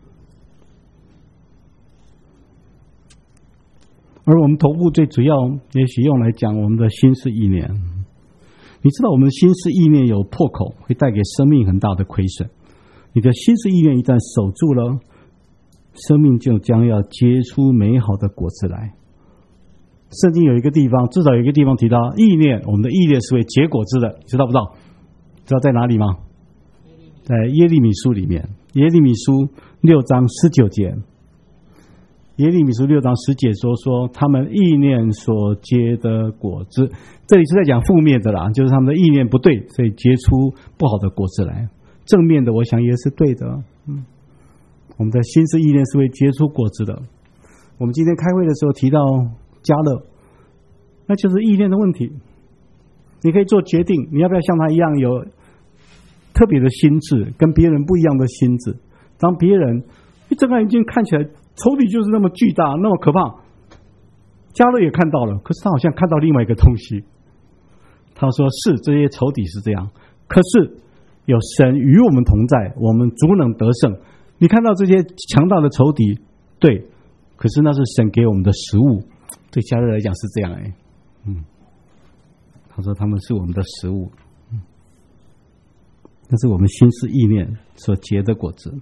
而我们头部最主要，也许用来讲我们的心思意念。你知道，我们的心思意念有破口，会带给生命很大的亏损。你的心思意念一旦守住了，生命就将要结出美好的果子来。圣经有一个地方，至少有一个地方提到意念，我们的意念是会结果子的，知道不知道？知道在哪里吗？在耶利米书里面，耶利米书六章十九节，耶利米书六章十节说说他们意念所结的果子，这里是在讲负面的啦，就是他们的意念不对，所以结出不好的果子来。正面的，我想也是对的。嗯，我们的心思意念是会结出果子的。我们今天开会的时候提到加勒，那就是意念的问题。你可以做决定，你要不要像他一样有特别的心智，跟别人不一样的心智。当别人一睁开眼睛看起来仇敌就是那么巨大，那么可怕，加勒也看到了，可是他好像看到另外一个东西。他说是，这些仇敌是这样，可是有神与我们同在，我们足能得胜。你看到这些强大的仇敌，对，可是那是神给我们的食物。对加勒来讲是这样。哎，嗯，他说他们是我们的食物，嗯，那是我们心思意念所结的果子。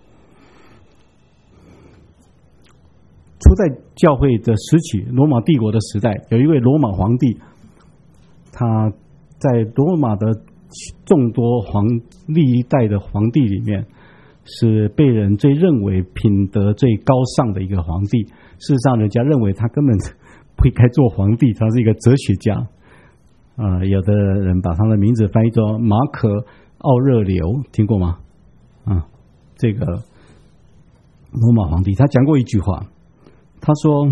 初代教会的时期，罗马帝国的时代，有一位罗马皇帝，他在罗马的众多皇历代的皇帝里面，是被人最认为品德最高尚的一个皇帝。事实上，人家认为他根本不应该做皇帝，他是一个哲学家。啊、呃，有的人把他的名字翻译作马可·奥热留，听过吗？啊，这个罗马皇帝他讲过一句话， 他说：“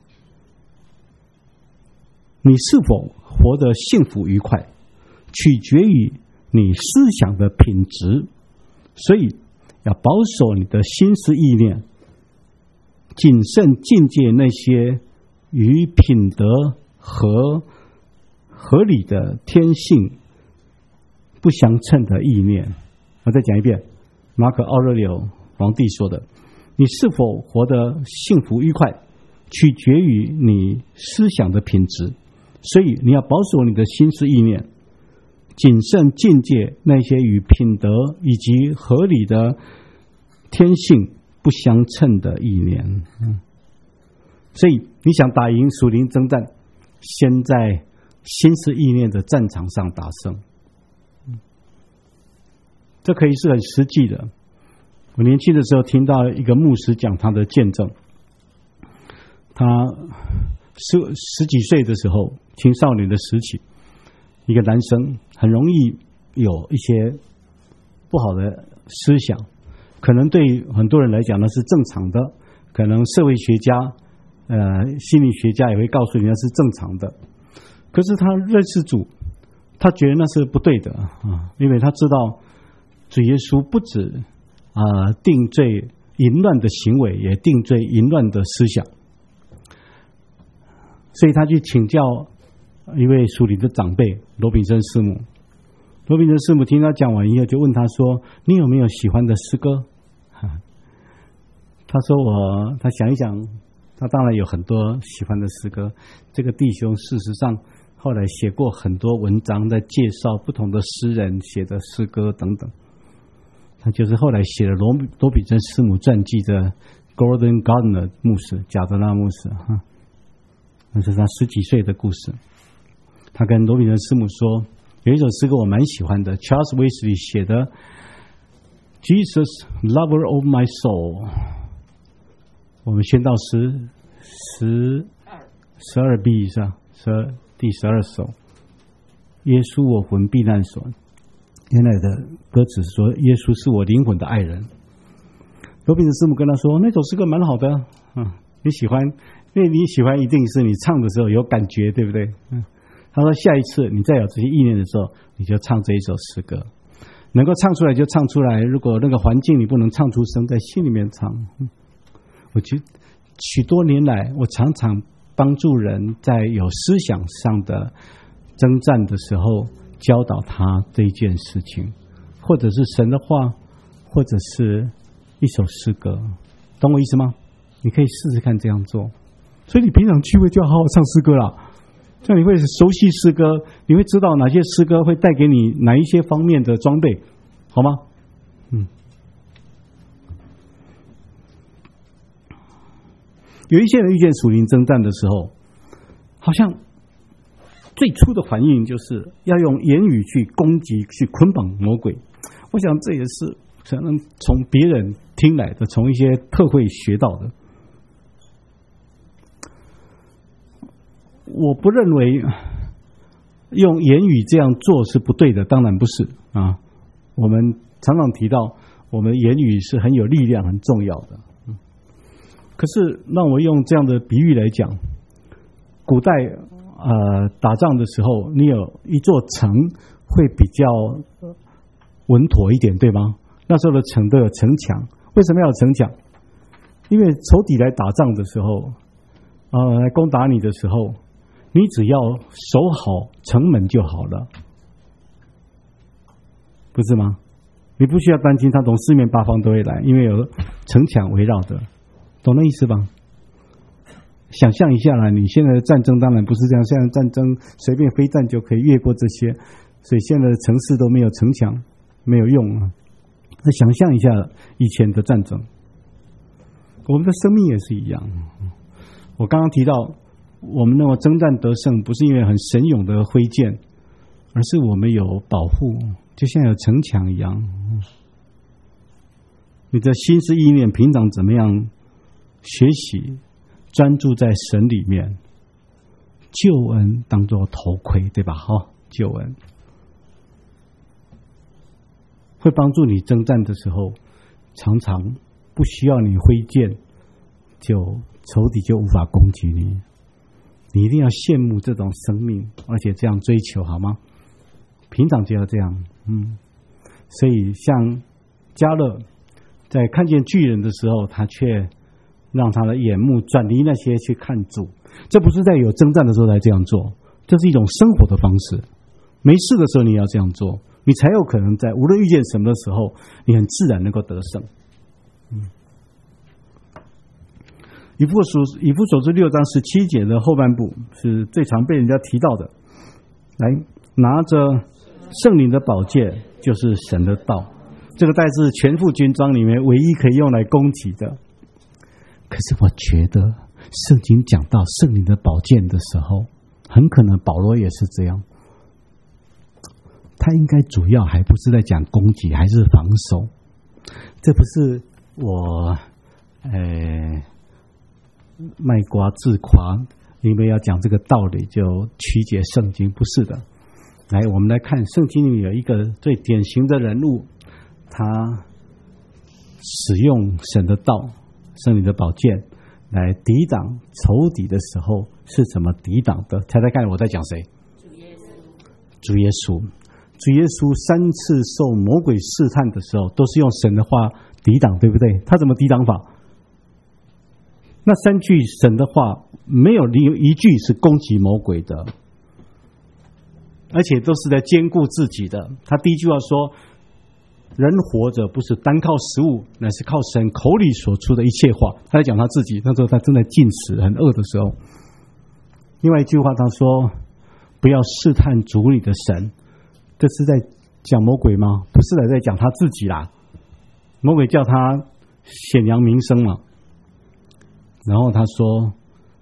你是否活得幸福愉快，取决于你思想的品质。所以要保守你的心思意念，谨慎境界那些与品德和合理的天性不相称的意念。”我再讲一遍，马可·奥热留皇帝说的：“你是否活得幸福愉快，取决于你思想的品质。所以你要保守你的心思意念，谨慎境界那些与品德以及合理的天性不相称的意念。”嗯，所以你想打赢属灵征战，先在心思意念的战场上打胜。这可以是很实际的。我年轻的时候听到一个牧师讲他的见证，他十十几岁的时候，青少年的时期，一个男生很容易有一些不好的思想，可能对很多人来讲那是正常的，可能社会学家、呃心理学家也会告诉你那是正常的。可是他认识主，他觉得那是不对的啊，因为他知道主耶稣不止啊、呃、定罪淫乱的行为，也定罪淫乱的思想。所以他去请教一位属灵的长辈罗炳生师母。罗炳生师母听他讲完以后，就问他说：“你有没有喜欢的诗歌？”他说：“我……他想一想，他当然有很多喜欢的诗歌。这个弟兄事实上后来写过很多文章，在介绍不同的诗人写的诗歌等等。他就是后来写了罗罗炳生师母传记的 Gordon Gardner 牧师，贾德纳牧师哈。那是他十几岁的故事。他跟罗炳生师母说，有一首诗歌我蛮喜欢的 ，Charles Wesley 写的 Jesus Lover of My Soul。我们宣道诗十十二 B 是吧？十二第十二首，耶稣我魂避难所。原来的歌词说，耶稣是我灵魂的爱人。罗炳生师母跟他说，那首诗歌蛮好的，嗯，你喜欢。因为你喜欢一定是你唱的时候有感觉，对不对？嗯，他说下一次你再有这些意念的时候，你就唱这一首诗歌，能够唱出来就唱出来。如果那个环境你不能唱出声，在心里面唱。嗯，我觉得许多年来，我常常帮助人在有思想上的征战的时候，教导他这一件事情，或者是神的话，或者是一首诗歌，懂我意思吗？你可以试试看这样做。所以你平常聚会就要好好唱诗歌啦，这样你会熟悉诗歌，你会知道哪些诗歌会带给你哪一些方面的装备，好吗？嗯，有一些人遇见属灵征战的时候，好像最初的反应就是要用言语去攻击、去捆绑魔鬼。我想这也是可能从别人听来的，从一些特会学到的。我不认为用言语这样做是不对的，当然不是啊。我们常常提到，我们言语是很有力量、很重要的。可是，让我用这样的比喻来讲，古代呃打仗的时候，你有一座城会比较稳妥一点，对吗？那时候的城都有城墙，为什么要有城墙？因为仇敌来打仗的时候，呃，来攻打你的时候，你只要守好城门就好了，不是吗？你不需要担心他从四面八方都会来，因为有城墙围绕的，懂那意思吧？想象一下啦，你现在的战争当然不是这样，现在战争随便飞弹就可以越过这些，所以现在的城市都没有城墙，没有用啊。那想象一下以前的战争，我们的生命也是一样。我刚刚提到，我们那么征战得胜，不是因为很神勇的挥剑，而是我们有保护，就像有城墙一样。你的心思意念平常怎么样学习专注在神里面，救恩当作头盔，对吧？好，救恩会帮助你征战的时候，常常不需要你挥剑就仇敌就无法攻击你。你一定要羡慕这种生命，而且这样追求，好吗？平常就要这样，嗯。所以像迦勒在看见巨人的时候，他却让他的眼目转离那些去看主。这不是在有征战的时候才这样做，这是一种生活的方式。没事的时候你要这样做，你才有可能在无论遇见什么的时候，你很自然能够得胜。嗯。以弗所以弗所书六章十七节的后半部是最常被人家提到的。来，拿着圣灵的宝剑，就是神的道。这个带是全副军装里面唯一可以用来攻击的。可是我觉得圣经讲到圣灵的宝剑的时候，很可能保罗也是这样。他应该主要还不是在讲攻击，还是防守。这不是我呃卖瓜自夸，因为要讲这个道理就曲解圣经，不是的。来，我们来看圣经里面有一个最典型的人物，他使用神的道，圣灵的宝剑来抵挡仇敌的时候是怎么抵挡的？猜猜看，我在讲谁？主耶稣。主耶稣，主耶稣三次受魔鬼试探的时候，都是用神的话抵挡，对不对？他怎么抵挡法？那三句神的话没有一句是攻击魔鬼的，而且都是在兼顾自己的。他第一句话说，人活着不是单靠食物，乃是靠神口里所出的一切话。他在讲他自己，那时候他正在进食很饿的时候。另外一句话他说，不要试探主里的神。这是在讲魔鬼吗？不是在讲他自己啦。魔鬼叫他显扬名声嘛。然后他说，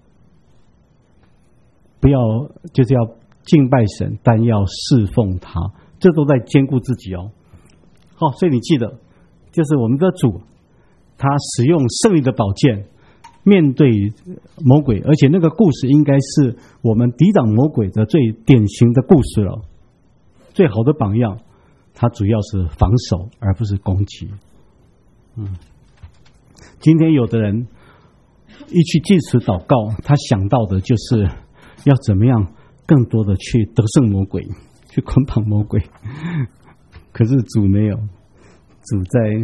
不要就是要敬拜神，但要侍奉他，这都在兼顾自己哦。好，所以你记得，就是我们的主，他使用圣灵的宝剑面对魔鬼，而且那个故事应该是我们抵挡魔鬼的最典型的故事了，最好的榜样。他主要是防守，而不是攻击。嗯，今天有的人一去进食祷告，他想到的就是要怎么样更多的去得胜魔鬼，去捆绑魔鬼。可是主没有，主在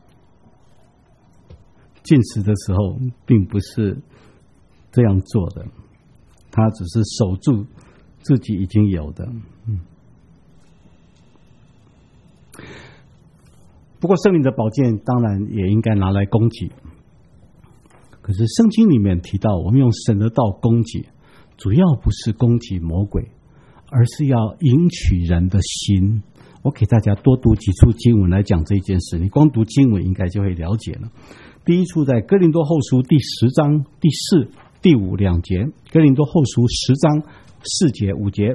进食的时候并不是这样做的，他只是守住自己已经有的。嗯。不过圣灵的宝剑当然也应该拿来攻击。可是圣经里面提到，我们用神的道攻击，主要不是攻击魔鬼，而是要赢取人的心。我给大家多读几处经文来讲这件事，你光读经文应该就会了解了。第一处在哥林多后书第十章第四、第五两节，哥林多后书十章四节、五节，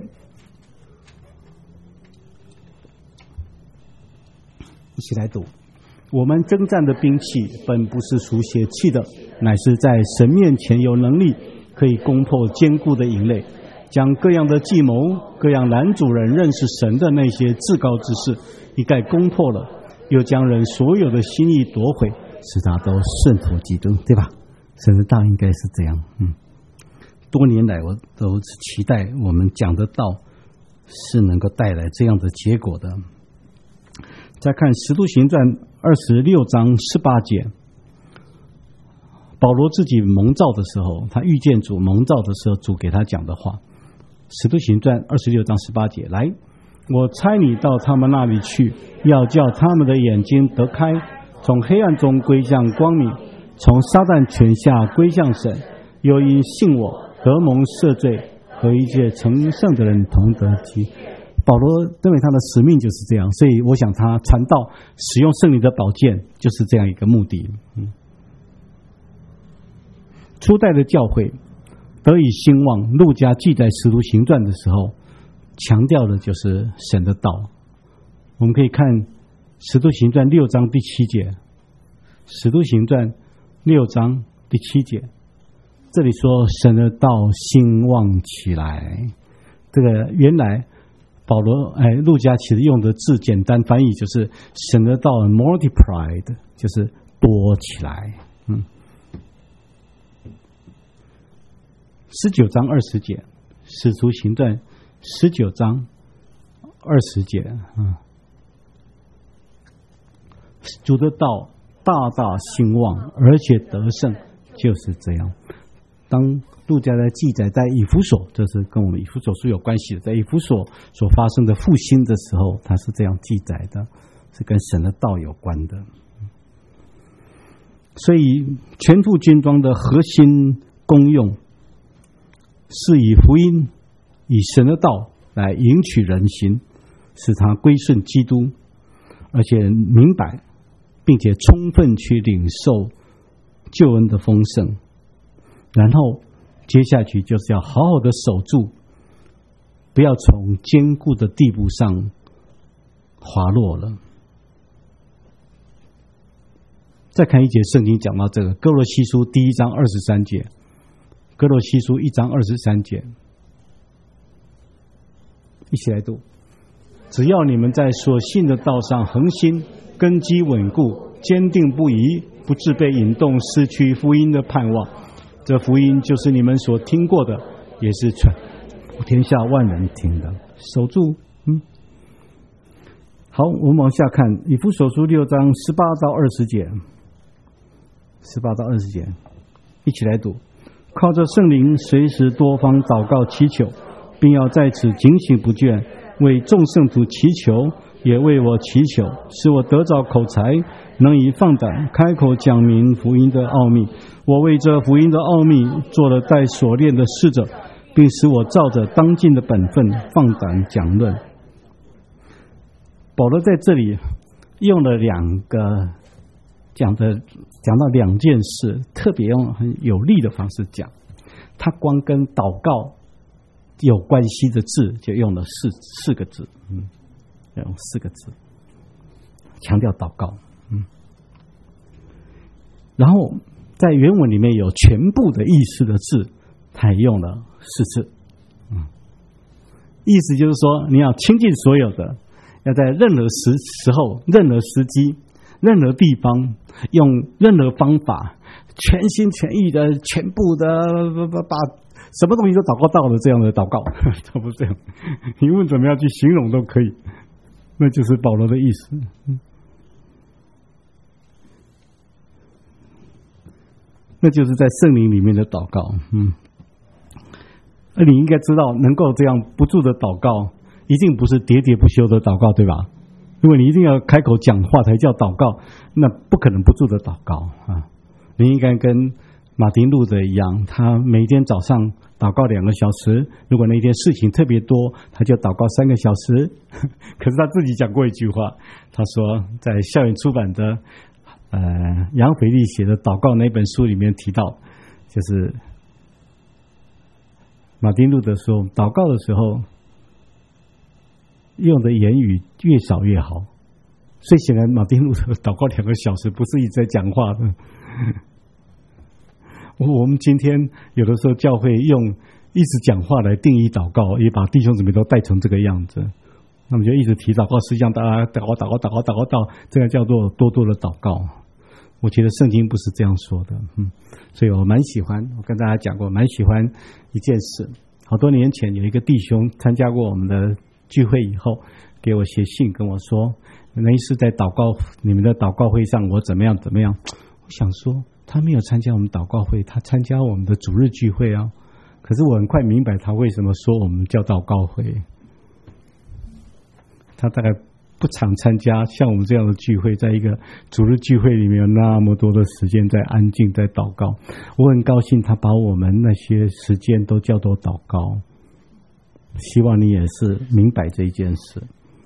一起来读。我们征战的兵器本不是属血气的，乃是在神面前有能力，可以攻破坚固的营垒，将各样的计谋、各样拦阻人认识神的那些至高之事一概攻破了，又将人所有的心意夺回，使他都顺服基督，对吧？神的道应该是这样。嗯，多年来我都是期待我们讲的道是能够带来这样的结果的。再看使徒行传二十六章十八节，保罗自己蒙召的时候，他遇见主蒙召的时候，主给他讲的话。使徒行传二十六章十八节，来，我差你到他们那里去，要叫他们的眼睛得开，从黑暗中归向光明，从撒旦权下归向神，又因信我得蒙赦罪，和一切成圣的人同得基。保罗认为他的使命就是这样，所以我想他传道使用圣灵的宝剑就是这样一个目的。嗯，初代的教会得以兴旺，路加记载使徒行传的时候强调的就是神的道。我们可以看使徒行传六章第七节，使徒行传六章第七节，这里说神的道兴旺起来。这个原来保罗哎，路加其实用的字简单翻译就是神的道 multiplied， 就是多起来。嗯， 十九章二十节，使徒行传十九章二十节啊，主的道大大兴旺，而且得胜，就是这样。当路加在记载在以弗所，这是跟我们以弗所书有关系的，在以弗所所发生的复兴的时候，他是这样记载的，是跟神的道有关的。所以全副军装的核心功用是以福音、以神的道来迎取人心，使他归顺基督，而且明白并且充分去领受救恩的丰盛。然后接下去就是要好好的守住，不要从坚固的地步上滑落了。再看一节圣经讲到这个，哥罗西书第一章二十三节，哥罗西书一章二十三节，一起来读。只要你们在所信的道上恒心，根基稳固，坚定不移，不致被引动，失去福音的盼望。这福音就是你们所听过的，也是传天下万人听的。守住，嗯。好，我们往下看以弗所书六章十八到二十节，十八到二十节，一起来读。靠着圣灵，随时多方祷告祈求，并要在此警醒不倦，为众圣徒祈求，也为我祈求，使我得着口才，能以放胆开口讲明福音的奥秘。我为这福音的奥秘做了带锁链的使者，并使我照着当尽的本分放胆讲论。保罗在这里用了两个讲的讲到两件事，特别用很有力的方式讲。他光跟祷告有关系的字就用了四四个字，嗯，用四个字强调祷告，嗯。然后在原文里面有全部的意思的字，他也用了四次，嗯，意思就是说你要倾尽所有的，要在任何时时候、任何时机、任何地方，用任何方法，全心全意的、全部的把什么东西都祷告到了这样的祷告，差不多这样。你问怎么样去形容都可以，那就是保罗的意思。嗯，那就是在圣灵里面的祷告。嗯，而你应该知道，能够这样不住的祷告，一定不是喋喋不休的祷告，对吧？因为你一定要开口讲话才叫祷告，那不可能不住的祷告啊！你应该跟马丁路德一样，他每天早上祷告两个小时，如果那天事情特别多，他就祷告三个小时。可是他自己讲过一句话，他说在校园出版的呃杨腓力写的祷告那本书里面提到，就是马丁路德说，祷告的时候用的言语越少越好，所以显然马丁路德祷告两个小时不是一直在讲话的。我们今天有的时候教会用一直讲话来定义祷告，也把弟兄姊妹都带成这个样子，那么就一直提祷告事项，大家祷告祷告祷告祷告到这个叫做多多的祷告。我觉得圣经不是这样说的，嗯，所以我蛮喜欢，我跟大家讲过，蛮喜欢一件事。好多年前有一个弟兄参加过我们的聚会以后，给我写信跟我说，那一次在祷告你们的祷告会上我怎么样怎么样。我想说他没有参加我们祷告会，他参加我们的主日聚会啊。可是我很快明白他为什么说我们叫祷告会，他大概不常参加像我们这样的聚会，在一个主日聚会里面有那么多的时间在安静在祷告。我很高兴他把我们那些时间都叫做祷告，希望你也是明白这一件事。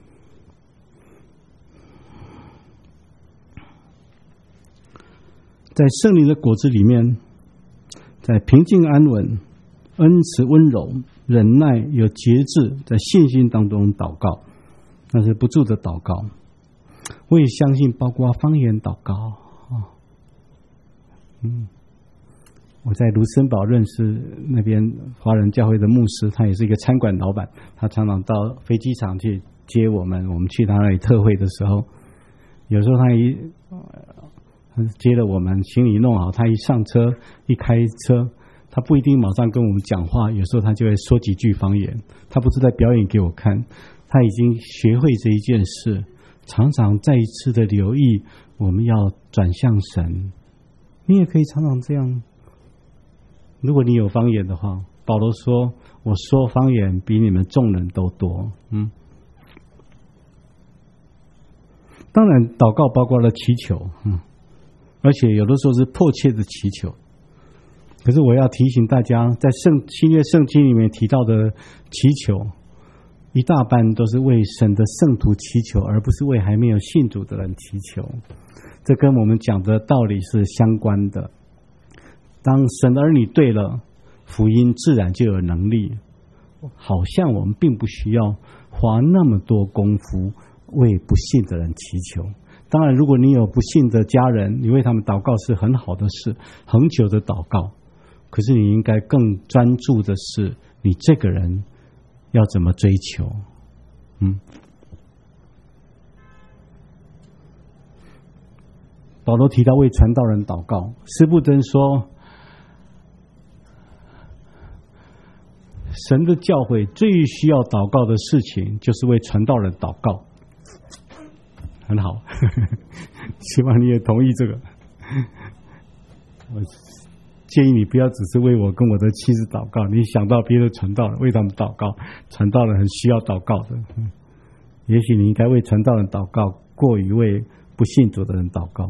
在圣灵的果子里面，在平静安稳、恩慈温柔、忍耐有节制，在信心当中祷告，那是不住的祷告。我也相信包括方言祷告、哦、嗯，我在卢森堡认识那边华人教会的牧师，他也是一个餐馆老板，他常常到飞机场去接我们，我们去他那里特会的时候，有时候他一接了我们，行李弄好，他一上车一开车他不一定马上跟我们讲话，有时候他就会说几句方言。他不是在表演给我看，他已经学会这一件事，常常再一次的留意我们要转向神。你也可以常常这样。如果你有方言的话，保罗说：“我说方言比你们众人都多。”嗯。当然，祷告包括了祈求，嗯，而且有的时候是迫切的祈求。可是我要提醒大家，在圣新约圣经里面提到的祈求，一大半都是为神的圣徒祈求，而不是为还没有信主的人祈求。这跟我们讲的道理是相关的。当神儿女对了，福音自然就有能力。好像我们并不需要花那么多功夫为不信的人祈求。当然，如果你有不信的家人，你为他们祷告是很好的事，恒久的祷告。可是你应该更专注的是，你这个人要怎么追求？嗯，保罗提到为传道人祷告，司布真说，神的教会最需要祷告的事情，就是为传道人祷告。很好，呵呵，希望你也同意这个。我建议你不要只是为我跟我的妻子祷告，你想到别的传道人，为他们祷告，传道人很需要祷告的。嗯，也许你应该为传道人祷告，过于为不信主的人祷告。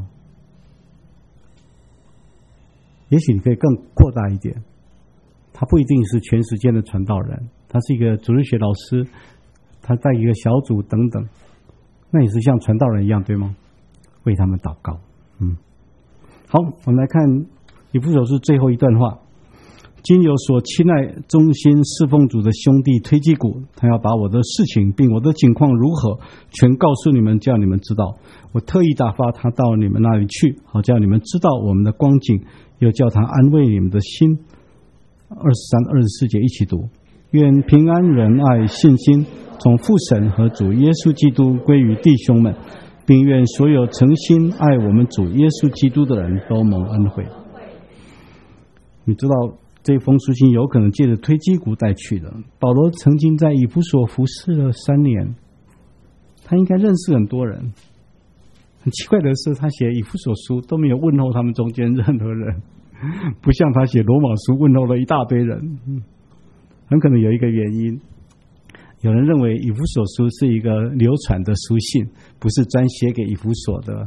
也许你可以更扩大一点，他不一定是全时间的传道人，他是一个主日学老师，他带一个小组等等，那也是像传道人一样，对吗？为他们祷告。嗯，好，我们来看以弗所书最后一段话。今有所亲爱忠心侍奉主的兄弟推基古，他要把我的事情并我的境况如何全告诉你们，叫你们知道。我特意打发他到你们那里去，好叫你们知道我们的光景，又叫他安慰你们的心。二十三、二十四节一起读。愿平安、仁爱、信心从父神和主耶稣基督归于弟兄们，并愿所有诚心爱我们主耶稣基督的人都蒙恩惠。你知道这封书信有可能借着推基古带去的。保罗曾经在以弗所服侍了三年，他应该认识很多人。很奇怪的是，他写以弗所书都没有问候他们中间任何人，不像他写罗马书问候了一大堆人。很可能有一个原因，有人认为以弗所书是一个流传的书信，不是专写给以弗所的。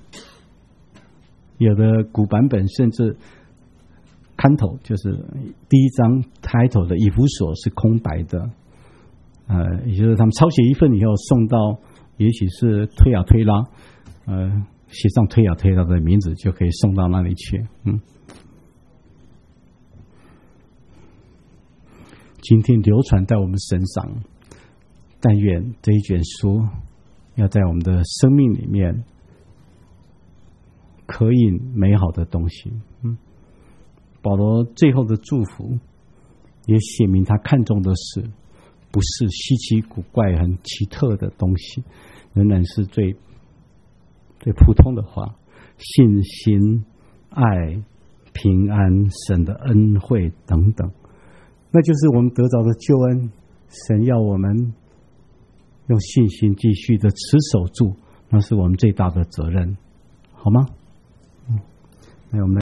有的古版本甚至开头就是第一章开头的以弗所是空白的，呃，也就是他们抄写一份以后送到，也许是推亚推拉，呃，写上推亚推拉的名字就可以送到那里去。嗯，今天流传在我们身上，但愿这一卷书要在我们的生命里面刻印美好的东西。嗯。保罗最后的祝福也写明他看重的是不是稀奇古怪很奇特的东西，仍然是最最普通的话，信心、爱、平安、神的恩惠等等，那就是我们得着的救恩。神要我们用信心继续的持守住，那是我们最大的责任，好吗？嗯，那我们